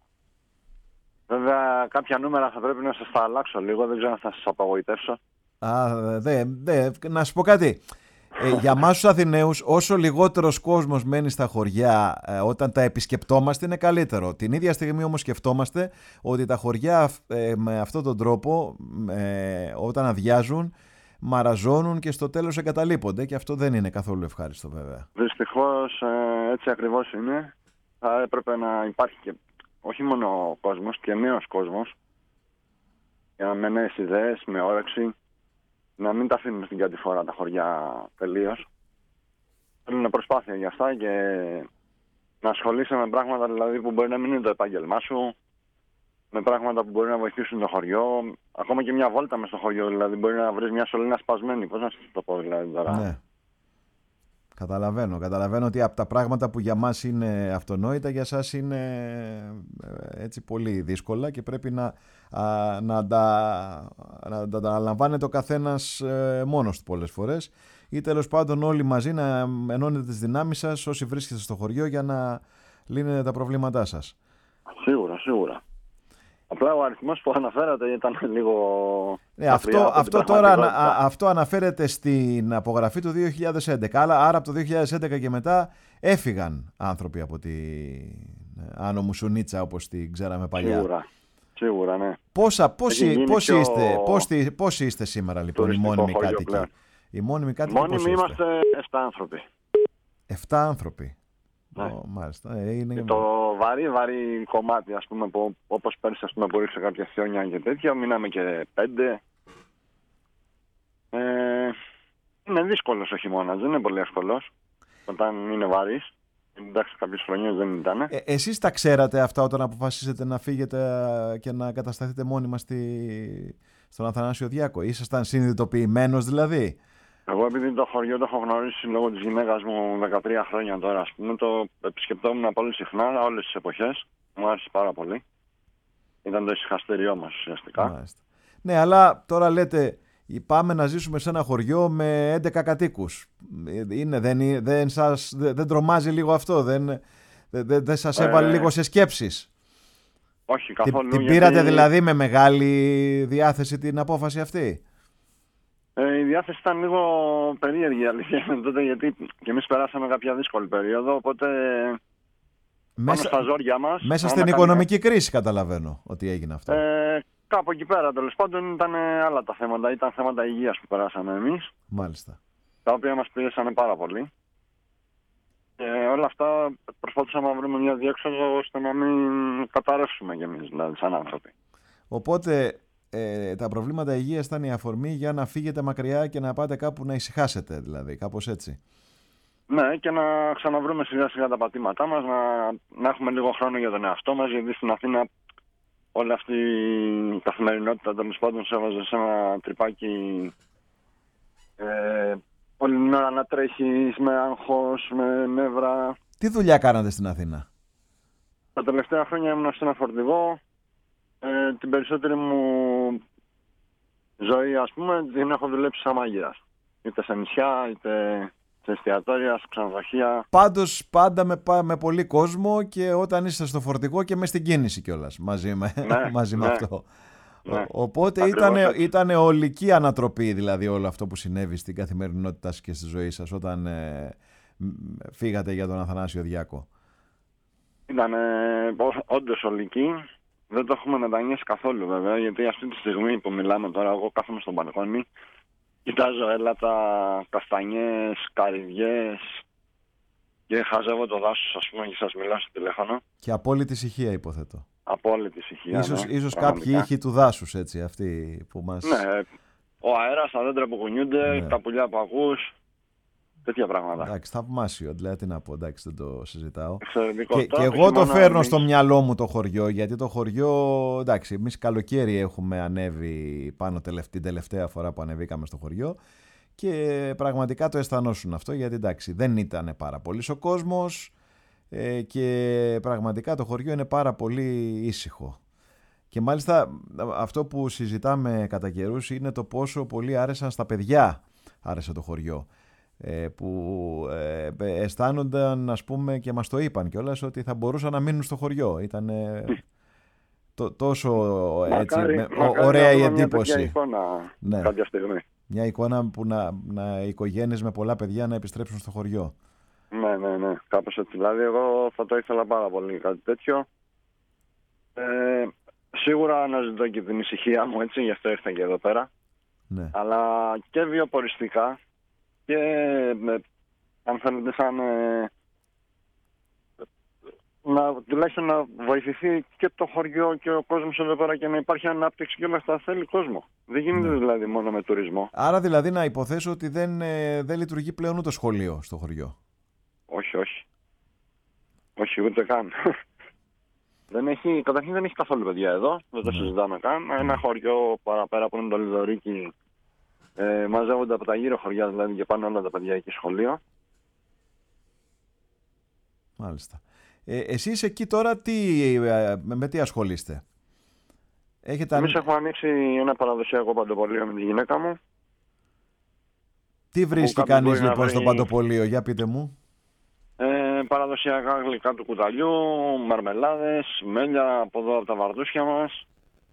Βέβαια κάποια νούμερα θα πρέπει να σας τα αλλάξω λίγο, δεν ξέρω αν θα σας απογοητεύσω. Να σου πω κάτι. Για εμάς τους Αθηναίους, όσο λιγότερος κόσμος μένει στα χωριά όταν τα επισκεπτόμαστε, είναι καλύτερο. Την ίδια στιγμή όμως σκεφτόμαστε ότι τα χωριά με αυτόν τον τρόπο, όταν αδειάζουν, μαραζώνουν και στο τέλος εγκαταλείπονται και αυτό δεν είναι καθόλου ευχάριστο βέβαια. Δυστυχώς έτσι ακριβώς είναι. Θα έπρεπε να υπάρχει και όχι μόνο ο κόσμος, και νέος κόσμος, με νέες ιδέες, με όρεξη, να μην τα αφήνουμε στην κατηφόρα τα χωριά τελείως. Θέλουν προσπάθεια για αυτά και να ασχολείσαι με πράγματα δηλαδή που μπορεί να μην είναι το επάγγελμά σου, με πράγματα που μπορεί να βοηθήσουν το χωριό, ακόμα και μια βόλτα μες στο χωριό, δηλαδή μπορεί να βρεις μια σωλήνα σπασμένη, πώς να σου το πω δηλαδή τώρα. Ναι. Καταλαβαίνω ότι από τα πράγματα που για μας είναι αυτονόητα, για σας είναι έτσι πολύ δύσκολα και πρέπει να τα αναλαμβάνεται ο καθένας μόνος του πολλές φορές ή τέλος πάντων όλοι μαζί να ενώνετε τις δυνάμεις σας όσοι βρίσκεστε στο χωριό για να λύνετε τα προβλήματά σας. Σίγουρα. Απλά ο αριθμός που αναφέρατε ήταν λίγο... Αυτό αναφέρεται στην απογραφή του 2011. Άρα από το 2011 και μετά έφυγαν άνθρωποι από την Άνω Μουσουνίτσα όπως την ξέραμε παλιά. Σίγουρα, ναι. Πόσοι είστε σήμερα λοιπόν οι μόνιμοι κάτοικοι? Οι μόνιμοι είμαστε 7 άνθρωποι. 7 άνθρωποι. Ναι. Μάλιστα. Το βαρύ κομμάτι, ας πούμε, όπως πέρσι, ας πούμε, που ήρθε κάποια χιόνια και τέτοια, μείναμε και 5. Είναι δύσκολος ο χειμώνας, δεν είναι πολύ εύκολος όταν είναι βαρύς. Εντάξει, κάποιες χρονιές δεν ήταν. Εσείς τα ξέρατε αυτά όταν αποφασίσετε να φύγετε και να κατασταθείτε μόνιμα στον Αθανάσιο Διάκο? Ήσασταν συνειδητοποιημένος δηλαδή? Εγώ επειδή το χωριό το έχω γνωρίσει λόγω της γυναίκας μου 13 χρόνια τώρα, ας πούμε, το επισκεπτόμουν πολύ συχνά όλες τις εποχές. Μου άρεσε πάρα πολύ. Ήταν το ησυχαστήριό μας ουσιαστικά. Μάλιστα. Ναι, αλλά τώρα λέτε πάμε να ζήσουμε σε ένα χωριό με 11 κατοίκους. Δεν τρομάζει λίγο αυτό? Δεν σας έβαλε λίγο σε σκέψεις? Όχι καθόλου. Την πήρατε δηλαδή με μεγάλη διάθεση την απόφαση αυτή? Η διάθεση ήταν λίγο περίεργη, αλήθεια είναι τότε, γιατί και εμείς περάσαμε κάποια δύσκολη περίοδο, οπότε πάμε στα ζόρια μας. Μέσα στην οικονομική κρίση καταλαβαίνω ότι έγινε αυτό. Κάπου εκεί πέρα, τέλος πάντων, ήταν άλλα τα θέματα. Ήταν θέματα υγείας που περάσαμε εμείς. Μάλιστα. Τα οποία μας πιέσανε πάρα πολύ. Και όλα αυτά προσπαθούσαμε να βρούμε μια διέξοδο ώστε να μην καταρρεύσουμε κι εμείς, δηλαδή, σαν άνθρωποι. Οπότε τα προβλήματα υγείας ήταν η αφορμή για να φύγετε μακριά και να πάτε κάπου να ησυχάσετε, δηλαδή, κάπως έτσι. Ναι, και να ξαναβρούμε σιγά σιγά τα πατήματά μας, να έχουμε λίγο χρόνο για τον εαυτό μας, γιατί στην Αθήνα όλη αυτή η καθημερινότητα τέλος πάντων σε έβαζε σε ένα τρυπάκι, όλη την ώρα να τρέχεις με άγχος, με νεύρα. Τι δουλειά κάνατε στην Αθήνα? Τα τελευταία χρόνια ήμουν σε ένα φορτηγό. Την περισσότερη μου ζωή, ας πούμε, την έχω δουλέψει σαν μάγειρας. Είτε σε νησιά, είτε σε εστιατόρια, σε ξενοδοχεία. Πάντως πάντα με πολύ κόσμο και όταν είστε στο φορτηγό και μες στην κίνηση κιόλας μαζί με αυτό. Ναι. Οπότε ήταν ολική ανατροπή δηλαδή όλο αυτό που συνέβη στην καθημερινότητά σας και στη ζωή σας όταν φύγατε για τον Αθανάσιο Διάκο. Ήταν όντως ολική. Δεν το έχουμε μετανιώσει καθόλου βέβαια, γιατί αυτή τη στιγμή που μιλάμε τώρα, εγώ κάθομαι στο μπαλκόνι, κοιτάζω έλατα, καστανιές, καρυδιές και χαζεύω το δάσος, ας πούμε, και σας μιλάω στο τηλέφωνο. Και απόλυτη ησυχία υποθέτω. Απόλυτη ησυχία, ίσως κάποιοι ήχοι του δάσους, έτσι, αυτοί που μας... Ναι, ο αέρας, τα δέντρα που κουνιούνται, τα πουλιά που ακούς, τέτοια πράγματα. Εντάξει, θαυμάσιο, δηλαδή τι να πω, εντάξει, δεν το συζητάω. Και εγώ το φέρνω στο μυαλό μου το χωριό, γιατί το χωριό, εντάξει, εμείς καλοκαίρι έχουμε ανέβει πάνω την τελευταία φορά που ανεβήκαμε στο χωριό και πραγματικά το αισθανόσουν αυτό, γιατί εντάξει, δεν ήταν πάρα πολύς ο κόσμος και πραγματικά το χωριό είναι πάρα πολύ ήσυχο. Και μάλιστα αυτό που συζητάμε κατά καιρούς είναι το πόσο πολύ άρεσαν στα παιδιά, άρεσε το χωριό. Που αισθάνονταν, ας πούμε, και μας το είπαν κιόλας ότι θα μπορούσαν να μείνουν στο χωριό. Ήταν τόσο έτσι, ωραία η εντύπωση. Μια εικόνα κάποια στιγμή. Μια εικόνα που να οικογένειες με πολλά παιδιά να επιστρέψουν στο χωριό. Ναι, κάπως έτσι. Δηλαδή εγώ θα το ήθελα πάρα πολύ κάτι τέτοιο. Σίγουρα αναζητώ και την ησυχία μου, έτσι, γι' αυτό ήρθα και εδώ πέρα. Ναι. Αλλά και βιοποριστικά και αν θέλετε σαν τουλάχιστον να βοηθηθεί και το χωριό και ο κόσμος εδώ πέρα και να υπάρχει ανάπτυξη και όλα αυτά θέλει κόσμο. Δεν γίνεται δηλαδή μόνο με τουρισμό. Άρα δηλαδή να υποθέσω ότι δεν λειτουργεί πλέον ούτε σχολείο στο χωριό. Όχι. Όχι, ούτε καν. Καταρχήν δεν έχει καθόλου παιδιά εδώ, δεν το συζητάμε καν. Ένα χωριό παραπέρα που είναι το Λιδωρίκι, μαζεύονται από τα γύρω χωριά δηλαδή και πάνε όλα τα παιδιά εκεί σχολείο. Μάλιστα. Εσείς εκεί τώρα με τι ασχολείστε? Εμείς έχουμε ανοίξει ένα παραδοσιακό παντοπολείο με τη γυναίκα μου. Τι βρίσκει κανείς λοιπόν στο παντοπολείο, για πείτε μου. Παραδοσιακά γλυκά του κουταλιού, μαρμελάδες, μέλια από εδώ από τα βαρδούσια μας.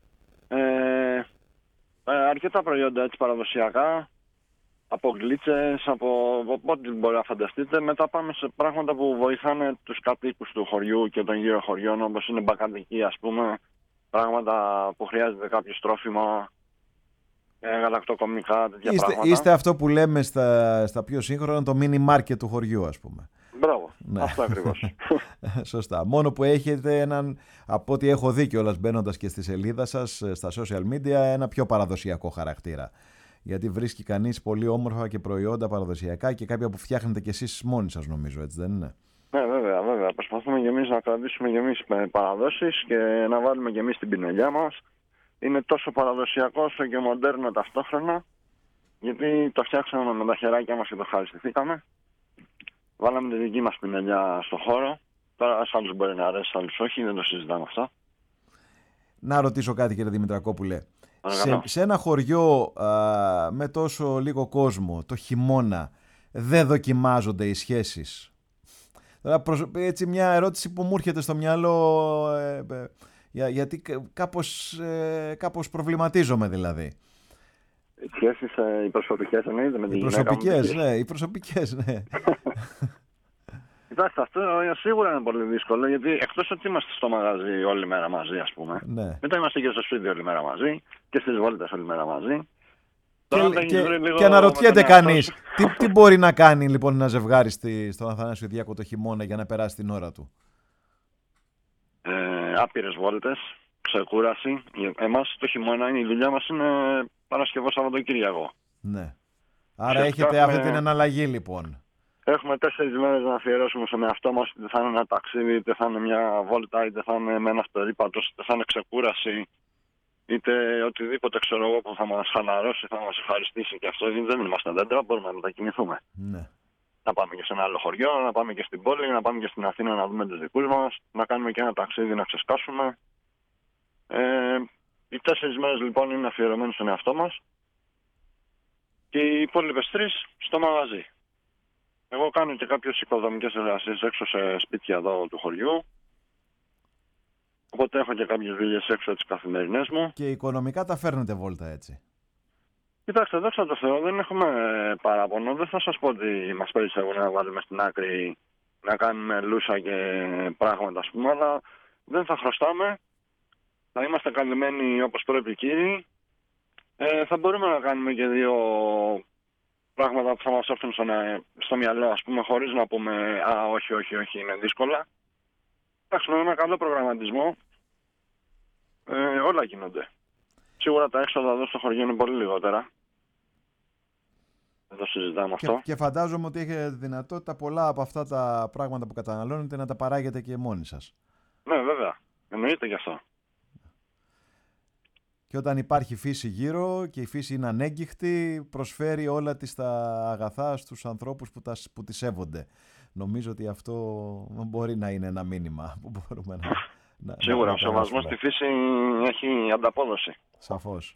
Αρκετά προϊόντα έτσι παραδοσιακά, από γλίτσες, από ό,τι μπορεί να φανταστείτε. Μετά πάμε σε πράγματα που βοηθάνε τους κατοίκους του χωριού και των γύρω χωριών, όπως είναι μπακαντική, ας πούμε, πράγματα που χρειάζεται κάποιο τρόφιμα, γαλακτοκομικά, τέτοια πράγματα. Είστε αυτό που λέμε στα πιο σύγχρονα το mini market του χωριού, ας πούμε. Μπράβο, ναι. Αυτό ακριβώς. Σωστά. Μόνο που έχετε από ό,τι έχω δει κιόλας μπαίνοντας και στη σελίδα σας, στα social media, ένα πιο παραδοσιακό χαρακτήρα. Γιατί βρίσκει κανείς πολύ όμορφα και προϊόντα παραδοσιακά και κάποια που φτιάχνετε κι εσείς μόνοι σας, νομίζω, έτσι δεν είναι? Ναι, βέβαια. Προσπαθούμε κι εμείς να κρατήσουμε κι εμείς παραδόσεις και να βάλουμε κι εμείς την πινελιά μας. Είναι τόσο παραδοσιακό όσο και μοντέρνο ταυτόχρονα, γιατί το φτιάξαμε με τα χεράκια μας και το ευχαριστηθήκαμε. Βάλαμε τη δική μας πινελιά στο χώρο. Τώρα σε άλλους μπορεί να αρέσει, σε άλλους όχι, δεν το συζητάμε αυτό. Να ρωτήσω κάτι, κύριε Δημητρακόπουλε. Σε ένα χωριό με τόσο λίγο κόσμο, το χειμώνα, δεν δοκιμάζονται οι σχέσεις? Έτσι μια ερώτηση που μου έρχεται στο μυαλό, γιατί κάπως προβληματίζομαι δηλαδή. Οι σχέσεις οι προσωπικές εννοείται με τη γυναίκα μου? Οι προσωπικές, ναι. Κοιτάξτε, αυτό σίγουρα είναι πολύ δύσκολο, γιατί εκτός ότι είμαστε στο μαγαζί όλη μέρα μαζί, ας πούμε, ναι. Μετά είμαστε και στο σπίτι όλη μέρα μαζί και στις βόλτες όλη μέρα μαζί. Και αναρωτιέται κανείς, τι μπορεί να κάνει λοιπόν ένα ζευγάρι στον Αθανάσιο Διάκο το χειμώνα για να περάσει την ώρα του? Άπειρες βόλτες, ξεκούραση. Εμάς το χειμώνα η δουλειά μας είναι Παρασκευό Σαββατοκύριακο. Ναι. Άρα έχετε αυτή την αναλλαγή λοιπόν. Έχουμε 4 μέρες να αφιερώσουμε στον εαυτό μας, είτε θα είναι ένα ταξίδι, είτε θα είναι μια βόλτα, είτε θα είναι με ένα αυτορύπατος, είτε θα είναι ξεκούραση, είτε οτιδήποτε ξέρω εγώ που θα μας χαλαρώσει, θα μας ευχαριστήσει και αυτό. Δεν είμαστε δέντρα, μπορούμε να μετακινηθούμε. Ναι. Να πάμε και σε ένα άλλο χωριό, να πάμε και στην πόλη, να πάμε και στην Αθήνα να δούμε τους δικούς μας, να κάνουμε και ένα ταξίδι να ξεσκάσουμε. Οι 4 μέρες λοιπόν είναι αφιερωμένοι στον εαυτό μας και οι υπόλοιπες 3 στο μαγαζί. Εγώ κάνω και κάποιες οικοδομικές εργασίες έξω σε σπίτια εδώ του χωριού. Οπότε έχω και κάποιες δουλειές έξω τις καθημερινές μου. Και οικονομικά τα φέρνετε βόλτα έτσι? Κοιτάξτε, δόξα τω Θεώ, δεν έχουμε παράπονο. Δεν θα σας πω ότι μας περισσεύουν να βάλουμε στην άκρη, να κάνουμε λούσα και πράγματα, ας πούμε, αλλά δεν θα χρωστάμε. Θα είμαστε καλυμμένοι όπως πρέπει, κύριοι. Θα μπορούμε να κάνουμε και 2 πράγματα που θα μας έρθουν στο μυαλό, ας πούμε, χωρίς να πούμε όχι, είναι δύσκολα. Εντάξει, με ένα καλό προγραμματισμό όλα γίνονται. Σίγουρα τα έξοδα εδώ στο χωριό είναι πολύ λιγότερα. Δεν το συζητάμε αυτό. Και φαντάζομαι ότι έχετε δυνατότητα πολλά από αυτά τα πράγματα που καταναλώνετε να τα παράγετε και μόνοι σας. Ναι, βέβαια. Εννοείται γι' αυτό. Και όταν υπάρχει φύση γύρω και η φύση είναι ανέγκυχτη, προσφέρει όλα της τα αγαθά στους ανθρώπους που τη σέβονται. Νομίζω ότι αυτό μπορεί να είναι ένα μήνυμα που μπορούμε να Σίγουρα, ο σεβασμός στη φύση έχει ανταπόδοση. Σαφώς.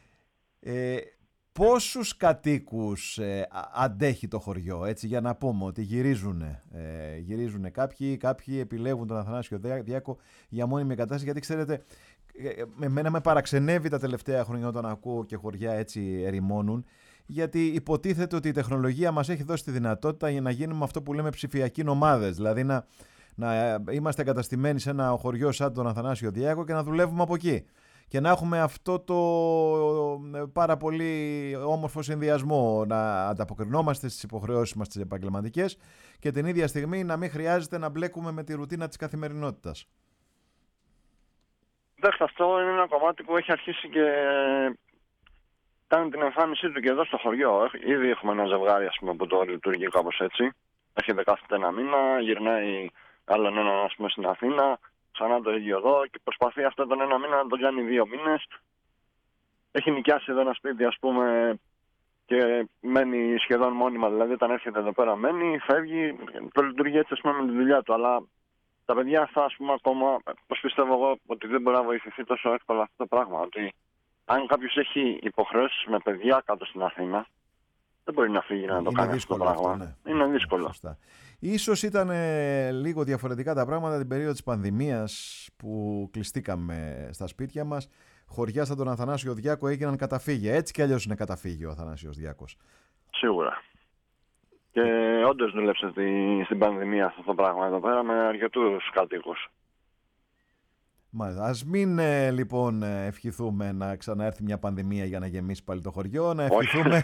Πόσους κατοίκους αντέχει το χωριό, έτσι, για να πούμε ότι γυρίζουν κάποιοι επιλέγουν τον Αθανάσιο Διάκο για μόνιμη εγκατάσταση, γιατί ξέρετε, εμένα με παραξενεύει τα τελευταία χρόνια όταν ακούω και χωριά έτσι ερημώνουν, γιατί υποτίθεται ότι η τεχνολογία μας έχει δώσει τη δυνατότητα για να γίνουμε αυτό που λέμε ψηφιακοί νομάδες, δηλαδή να είμαστε εγκαταστημένοι σε ένα χωριό σαν τον Αθανάσιο Διάκο και να δουλεύουμε από εκεί. και να έχουμε αυτό το πάρα πολύ όμορφο συνδυασμό, να ανταποκρινόμαστε στις υποχρεώσεις μας τις επαγγελματικές και την ίδια στιγμή να μην χρειάζεται να μπλέκουμε με τη ρουτίνα της καθημερινότητας. Εντάξει, αυτό είναι ένα κομμάτι που έχει αρχίσει και κάνει την εμφάνισή του και εδώ στο χωριό. Ήδη έχουμε ένα ζευγάρι, ας πούμε, που το λειτουργεί κάπως έτσι. Έρχεται κάθε ένα μήνα, γυρνάει άλλον έναν, ας πούμε, στην Αθήνα, ξανά το ίδιο εδώ και προσπαθεί αυτό τον ένα μήνα να τον κάνει 2 μήνες. Έχει νοικιάσει εδώ ένα σπίτι, ας πούμε, και μένει σχεδόν μόνιμα. Δηλαδή, όταν έρχεται εδώ πέρα, μένει, φεύγει, το λειτουργεί έτσι, ας πούμε, με τη δουλειά του. Αλλά τα παιδιά αυτά, ας πούμε, ακόμα, πώς πιστεύω εγώ, ότι δεν μπορεί να βοηθηθεί τόσο εύκολα αυτό το πράγμα. Ότι αν κάποιος έχει υποχρεώσεις με παιδιά κάτω στην Αθήνα, δεν μπορεί να φύγει να το κάνει αυτό το πράγμα. Αυτό, ναι. Είναι δύσκολο. Σωστά. Ίσως ήταν λίγο διαφορετικά τα πράγματα την περίοδο της πανδημίας που κλειστήκαμε στα σπίτια μας. Χωριά σαν τον Αθανάσιο Διάκο έγιναν καταφύγια. Έτσι κι αλλιώς είναι καταφύγιο ο Αθανάσιος Διάκος. Σίγουρα. Και όντως δούλεψε στην πανδημία αυτό το πράγμα εδώ πέρα με αρκετούς κατοίκους. Μάλιστα. Ας μην λοιπόν ευχηθούμε να ξαναέρθει μια πανδημία για να γεμίσει πάλι το χωριό. Να ευχηθούμε,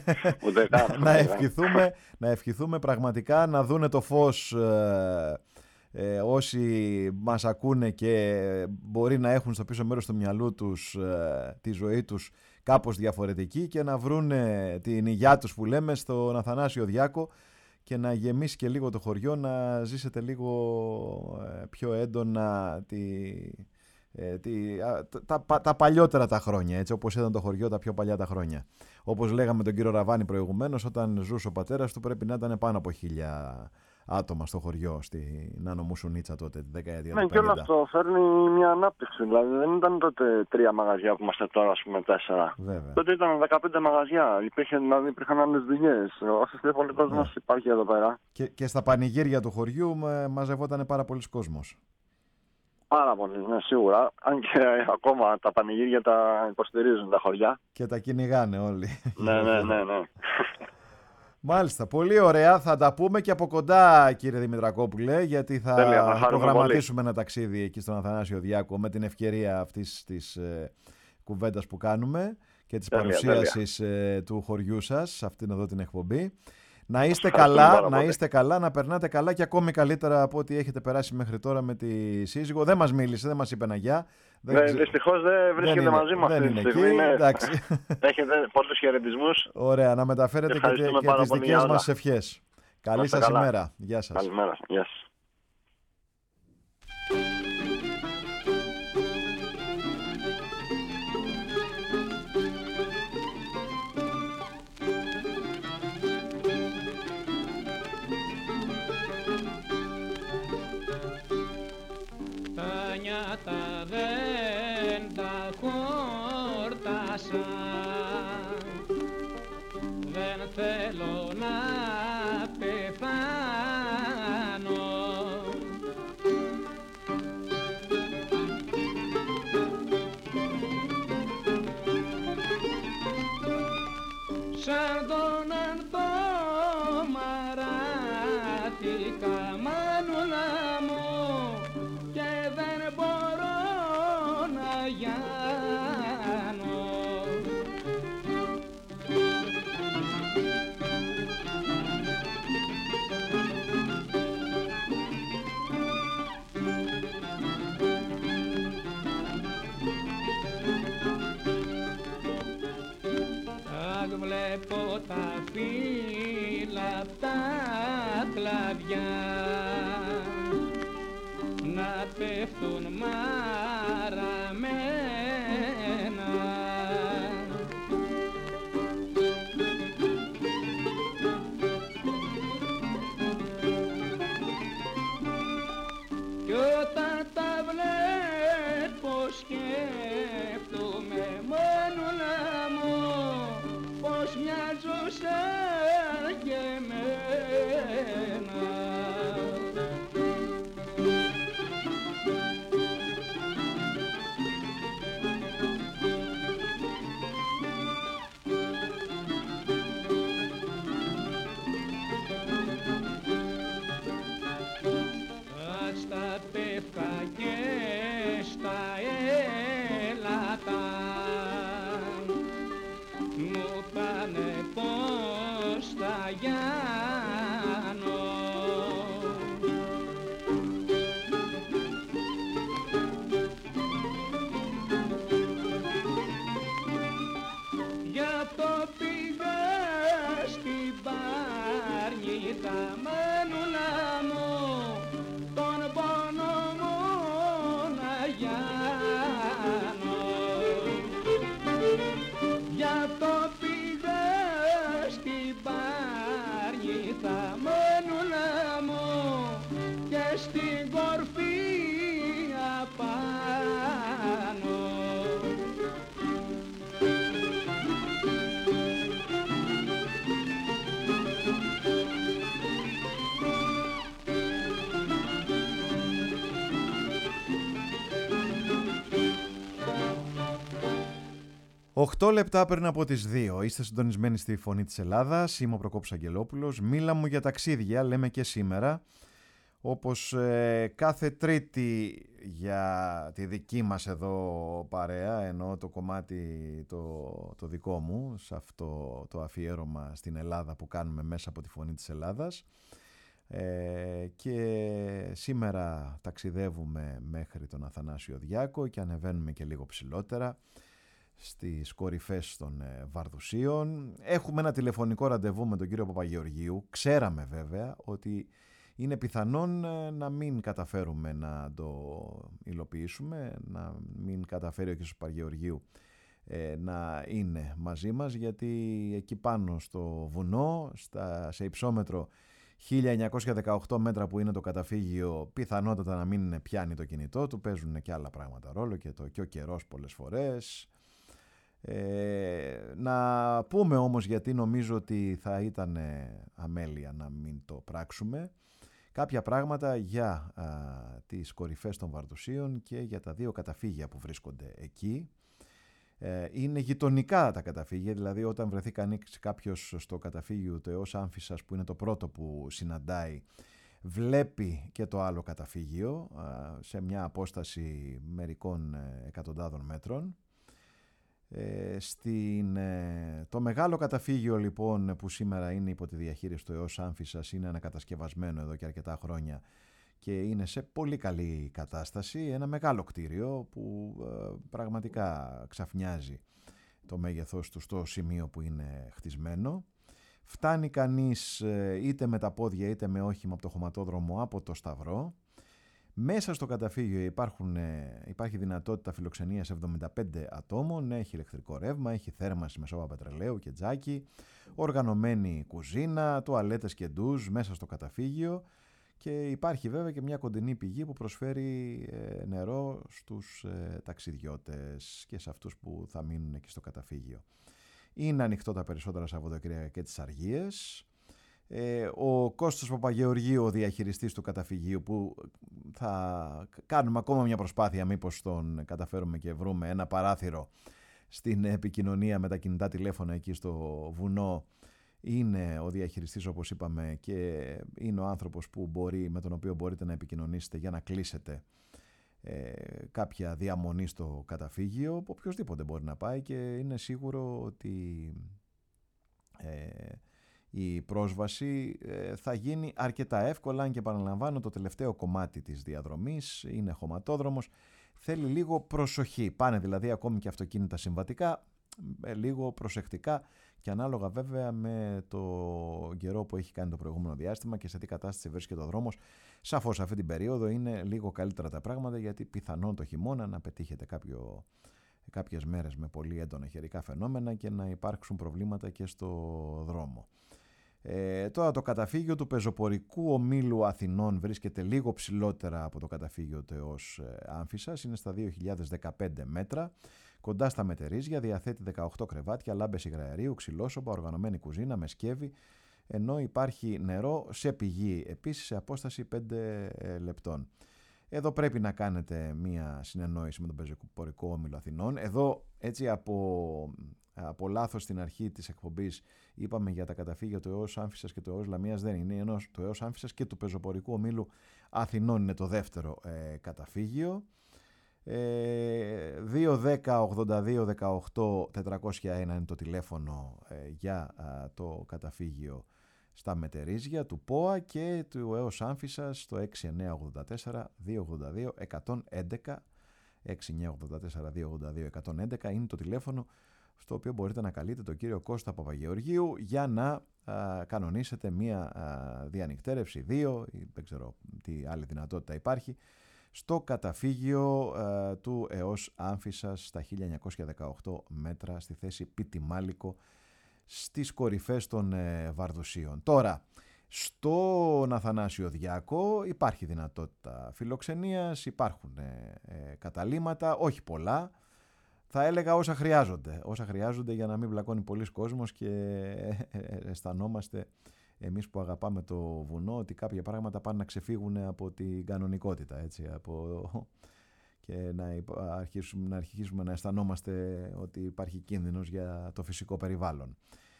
να ευχηθούμε πραγματικά να δούνε το φως όσοι μας ακούνε και μπορεί να έχουν στο πίσω μέρος του μυαλού τους τη ζωή τους κάπως διαφορετική και να βρούνε την υγειά τους που λέμε στον Αθανάσιο Διάκο και να γεμίσει και λίγο το χωριό, να ζήσετε λίγο πιο έντονα τα παλιότερα τα χρόνια, έτσι, όπως ήταν το χωριό τα πιο παλιά τα χρόνια. Όπως λέγαμε τον κύριο Ραβάνη προηγουμένως, όταν ζούσε ο πατέρας του πρέπει να ήταν πάνω από 1.000 άτομα στο χωριό στην Άνω Μουσουνίτσα τότε, τη δεκαετία του 50. Ναι, και όλο αυτό φέρνει μια ανάπτυξη. Δηλαδή δεν ήταν τότε 3 μαγαζιά που είμαστε τώρα, ας πούμε 4. Βέβαια. Τότε ήταν 15 μαγαζιά. Υπήρχαν άλλες δουλειές. Ο συστήφωνος μας υπάρχει εδώ πέρα. Και στα πανηγύρια του χωριού μαζευόταν πάρα πολλοί κόσμος. Πάρα πολύ, ναι, σίγουρα. Αν και ακόμα τα πανηγύρια τα υποστηρίζουν τα χωριά. Και τα κυνηγάνε όλοι. Ναι. Μάλιστα, πολύ ωραία. Θα τα πούμε και από κοντά, κύριε Δημητρακόπουλε, γιατί θα προγραμματίσουμε ένα ταξίδι εκεί στον Αθανάσιο Διάκο με την ευκαιρία αυτής της κουβέντας που κάνουμε και της παρουσίασης του χωριού σας σε αυτήν εδώ την εκπομπή. Να είστε καλά, να περνάτε καλά και ακόμη καλύτερα από ό,τι έχετε περάσει μέχρι τώρα με τη σύζυγο. Δεν μας μίλησε, δεν μας είπε ένα γεια. Δυστυχώς δεν βρίσκεται μαζί μας αυτή τη στιγμή. Έχετε πολλούς χαιρετισμούς. Ωραία, να μεταφέρετε και τις δικές μας ευχές. Καλή σας ημέρα. Γεια σας. Καλημέρα. Γεια σας. Δεν τα χόρτασα, δεν θέλω να πεθάνω. Σαν τον Ανθομαράτικα μανούλα μου και δεν μπορώ να γιάνω. Αχ, βλέπω τα φύλλα απ' τα κλαδιά να πέφτουν μαραμένα. Κι όταν τα βλέπω σκέφτομαι μόνουλα μου πως μοιάζω σαν και εμένα. στην κορφή απάνω. 8 λεπτά πριν από τις 2. Είστε συντονισμένοι στη Φωνή της Ελλάδας. Είμαι ο Προκόπης Αγγελόπουλος. Μίλα μου για ταξίδια, λέμε και σήμερα. Όπως κάθε Τρίτη για τη δική μας εδώ παρέα, ενώ το κομμάτι το δικό μου, σε αυτό το αφιέρωμα στην Ελλάδα που κάνουμε μέσα από τη Φωνή της Ελλάδας. Και σήμερα ταξιδεύουμε μέχρι τον Αθανάσιο Διάκο και ανεβαίνουμε και λίγο ψηλότερα στις κορυφές των Βαρδουσίων. Έχουμε ένα τηλεφωνικό ραντεβού με τον κύριο Παπαγεωργίου. Ξέραμε βέβαια ότι είναι πιθανόν να μην καταφέρουμε να το υλοποιήσουμε, να μην καταφέρει ο κύριος Παπαγεωργίου να είναι μαζί μας, γιατί εκεί πάνω στο βουνό, σε υψόμετρο 1918 μέτρα που είναι το καταφύγιο, πιθανότατα να μην πιάνει το κινητό του, παίζουν και άλλα πράγματα ρόλο και ο καιρός πολλές φορές. Να πούμε όμως, γιατί νομίζω ότι θα ήταν αμέλεια να μην το πράξουμε, κάποια πράγματα για τις κορυφές των Βαρδουσίων και για τα δύο καταφύγια που βρίσκονται εκεί. Είναι γειτονικά τα καταφύγια, δηλαδή όταν βρεθεί κάποιος στο καταφύγιο του Εώς Άμφισσας, που είναι το πρώτο που συναντάει, βλέπει και το άλλο καταφύγιο σε μια απόσταση μερικών εκατοντάδων μέτρων. Το μεγάλο καταφύγιο λοιπόν, που σήμερα είναι υπό τη διαχείριση του Εώς Άμφισσας, είναι ανακατασκευασμένο εδώ και αρκετά χρόνια και είναι σε πολύ καλή κατάσταση. Ένα μεγάλο κτίριο που πραγματικά ξαφνιάζει το μέγεθός του στο σημείο που είναι χτισμένο. Φτάνει κανείς είτε με τα πόδια είτε με όχημα από το χωματόδρομο από το Σταυρό. Μέσα στο καταφύγιο υπάρχει δυνατότητα φιλοξενίας 75 ατόμων, έχει ηλεκτρικό ρεύμα, έχει θέρμανση με σώμα πετρελαίου και τζάκι, οργανωμένη κουζίνα, τουαλέτες και ντουζ μέσα στο καταφύγιο, και υπάρχει βέβαια και μια κοντινή πηγή που προσφέρει νερό στους ταξιδιώτες και σε αυτούς που θα μείνουν εκεί στο καταφύγιο. Είναι ανοιχτό τα περισσότερα Σαββατοκύριακα και τις Αργίες. Ο Κώστας Παπαγεωργίου, ο διαχειριστής του καταφυγίου, που θα κάνουμε ακόμα μια προσπάθεια, μήπως τον καταφέρουμε και βρούμε ένα παράθυρο στην επικοινωνία με τα κινητά τηλέφωνα εκεί στο βουνό, είναι ο διαχειριστής, όπως είπαμε, και είναι ο άνθρωπος με τον οποίο μπορείτε να επικοινωνήσετε για να κλείσετε κάποια διαμονή στο καταφύγιο. Οποιοςδήποτε μπορεί να πάει και είναι σίγουρο ότι η πρόσβαση θα γίνει αρκετά εύκολα, αν και επαναλαμβάνω, το τελευταίο κομμάτι της διαδρομής είναι χωματόδρομος, θέλει λίγο προσοχή. Πάνε δηλαδή ακόμη και αυτοκίνητα συμβατικά, λίγο προσεκτικά, και ανάλογα βέβαια με το καιρό που έχει κάνει το προηγούμενο διάστημα και σε τι κατάσταση βρίσκεται ο δρόμος. Σαφώς αυτή την περίοδο είναι λίγο καλύτερα τα πράγματα, γιατί πιθανόν το χειμώνα να πετύχετε κάποιες μέρες με πολύ έντονα χερικά φαινόμενα και να υπάρξουν προβλήματα και στο δρόμο. Τώρα το καταφύγιο του Πεζοπορικού Ομίλου Αθηνών βρίσκεται λίγο ψηλότερα από το καταφύγιο του Εώς Άμφισσας, είναι στα 2.015 μέτρα, κοντά στα Μετερίζια, διαθέτει 18 κρεβάτια, λάμπες υγραερίου, ξυλόσωπα, οργανωμένη κουζίνα με σκεύη, ενώ υπάρχει νερό σε πηγή, επίσης σε απόσταση 5 λεπτών. Εδώ πρέπει να κάνετε μία συνεννόηση με τον Πεζοπορικό Όμιλο Αθηνών. Εδώ έτσι από λάθος στην αρχή της εκπομπής είπαμε για τα καταφύγια του Εώς Άμφισσας και του Εώς Λαμίας, δεν είναι, ενώ του Εώς Άμφισσας και του Πεζοπορικού Ομίλου Αθηνών είναι το δεύτερο καταφύγιο. 210-82-18-401 είναι το τηλέφωνο για το καταφύγιο στα Μετερίζια του ΠΟΑ, και του Εώς Άμφισσας στο 6984-282-111. 6984-282-111 είναι το τηλέφωνο στο οποίο μπορείτε να καλείτε τον κύριο Κώστα Παπαγεωργίου για να κανονίσετε μία διανυκτέρευση, δεν ξέρω τι άλλη δυνατότητα υπάρχει, στο καταφύγιο του Εώς Άμφισσας στα 1918 μέτρα, στη θέση Πιτιμάλικο, στις κορυφές των Βαρδουσίων. Τώρα, Στον Αθανάσιο Διάκο υπάρχει δυνατότητα φιλοξενίας, υπάρχουν καταλύματα, όχι πολλά. Θα έλεγα όσα χρειάζονται για να μην βλακώνει πολλής κόσμος και αισθανόμαστε εμείς που αγαπάμε το βουνό ότι κάποια πράγματα πάνε να ξεφύγουν από την κανονικότητα, έτσι, και να αρχίσουμε να αισθανόμαστε ότι υπάρχει κίνδυνος για το φυσικό περιβάλλον.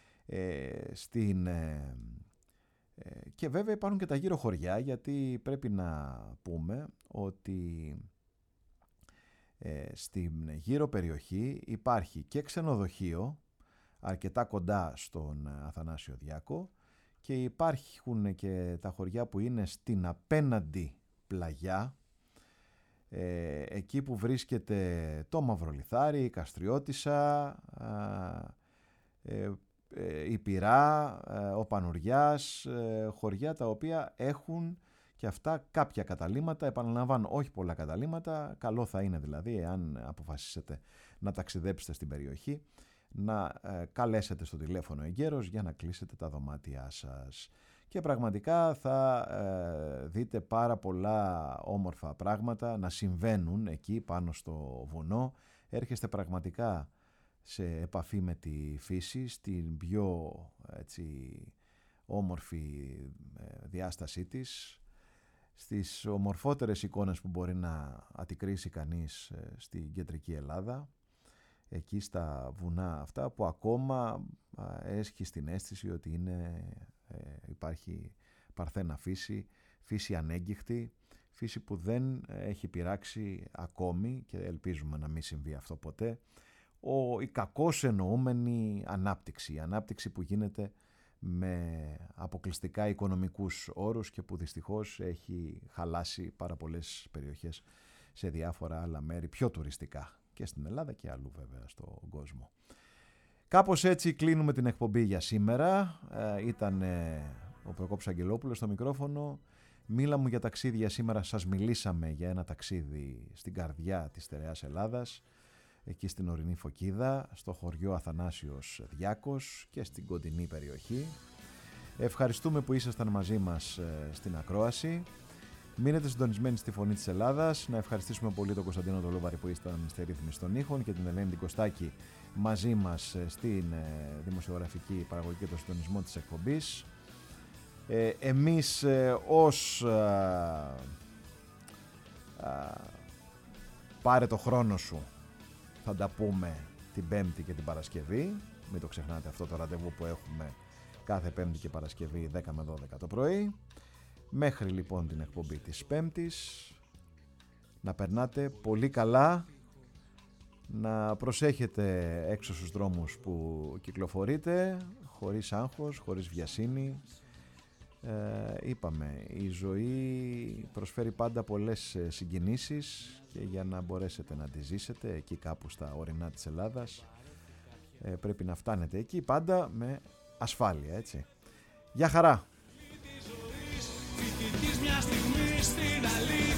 Και βέβαια υπάρχουν και τα γύρω χωριά, γιατί πρέπει να πούμε ότι στην γύρω περιοχή υπάρχει και ξενοδοχείο αρκετά κοντά στον Αθανάσιο Διάκο και υπάρχουν και τα χωριά που είναι στην απέναντι πλαγιά, εκεί που βρίσκεται το Μαυρολιθάρι, η Καστριώτισσα, η Πυρά, ο Πανουριάς, χωριά τα οποία έχουν και αυτά κάποια καταλύματα. Επαναλαμβάνω, όχι πολλά καταλύματα. Καλό θα είναι δηλαδή, εάν αποφασίσετε να ταξιδέψετε στην περιοχή, να καλέσετε στο τηλέφωνο εγκαίρως για να κλείσετε τα δωμάτια σας. Και πραγματικά θα δείτε πάρα πολλά όμορφα πράγματα να συμβαίνουν εκεί πάνω στο βουνό. Έρχεστε πραγματικά σε επαφή με τη φύση, στην πιο όμορφη διάστασή της, στις ομορφότερες εικόνες που μπορεί να αντικρίσει κανείς στην κεντρική Ελλάδα, εκεί στα βουνά αυτά που ακόμα έσχει στην αίσθηση ότι υπάρχει παρθένα φύση ανέγκυχτη, φύση που δεν έχει πειράξει ακόμη και ελπίζουμε να μην συμβεί αυτό ποτέ, η κακώς εννοούμενη ανάπτυξη, η ανάπτυξη που γίνεται με αποκλειστικά οικονομικούς όρους και που δυστυχώς έχει χαλάσει πάρα πολλές περιοχές σε διάφορα άλλα μέρη πιο τουριστικά και στην Ελλάδα και αλλού βέβαια στον κόσμο. Κάπως έτσι κλείνουμε την εκπομπή για σήμερα. Ήταν ο Προκόπης Αγγελόπουλος στο μικρόφωνο. Μίλα μου για ταξίδια σήμερα, σας μιλήσαμε για ένα ταξίδι στην καρδιά της στερεάς Ελλάδας, εκεί στην ορεινή Φωκίδα, στο χωριό Αθανάσιος Διάκος και στην κοντινή περιοχή. Ευχαριστούμε που ήσασταν μαζί μας στην ακρόαση. Μείνετε συντονισμένοι στη Φωνή της Ελλάδας. Να ευχαριστήσουμε πολύ τον Κωνσταντίνο Δολόβαρη που ήταν στη ρύθμιση των ήχων και την Ελένη την Κωστάκη μαζί μας στην δημοσιογραφική παραγωγή και το συντονισμό της εκπομπής. Εμείς ως πάρε το χρόνο σου θα τα πούμε την Πέμπτη και την Παρασκευή. Μην το ξεχνάτε αυτό το ραντεβού που έχουμε κάθε Πέμπτη και Παρασκευή 10 με 12 το πρωί. Μέχρι λοιπόν την εκπομπή της Πέμπτης, να περνάτε πολύ καλά, να προσέχετε έξω στους δρόμους που κυκλοφορείτε, χωρίς άγχος, χωρίς βιασύνη. Είπαμε, η ζωή προσφέρει πάντα πολλές συγκινήσεις και για να μπορέσετε να τις ζήσετε εκεί κάπου στα ορεινά της Ελλάδας πρέπει να φτάνετε εκεί πάντα με ασφάλεια, έτσι. Γεια χαρά! Μια στιγμή στην αλήθεια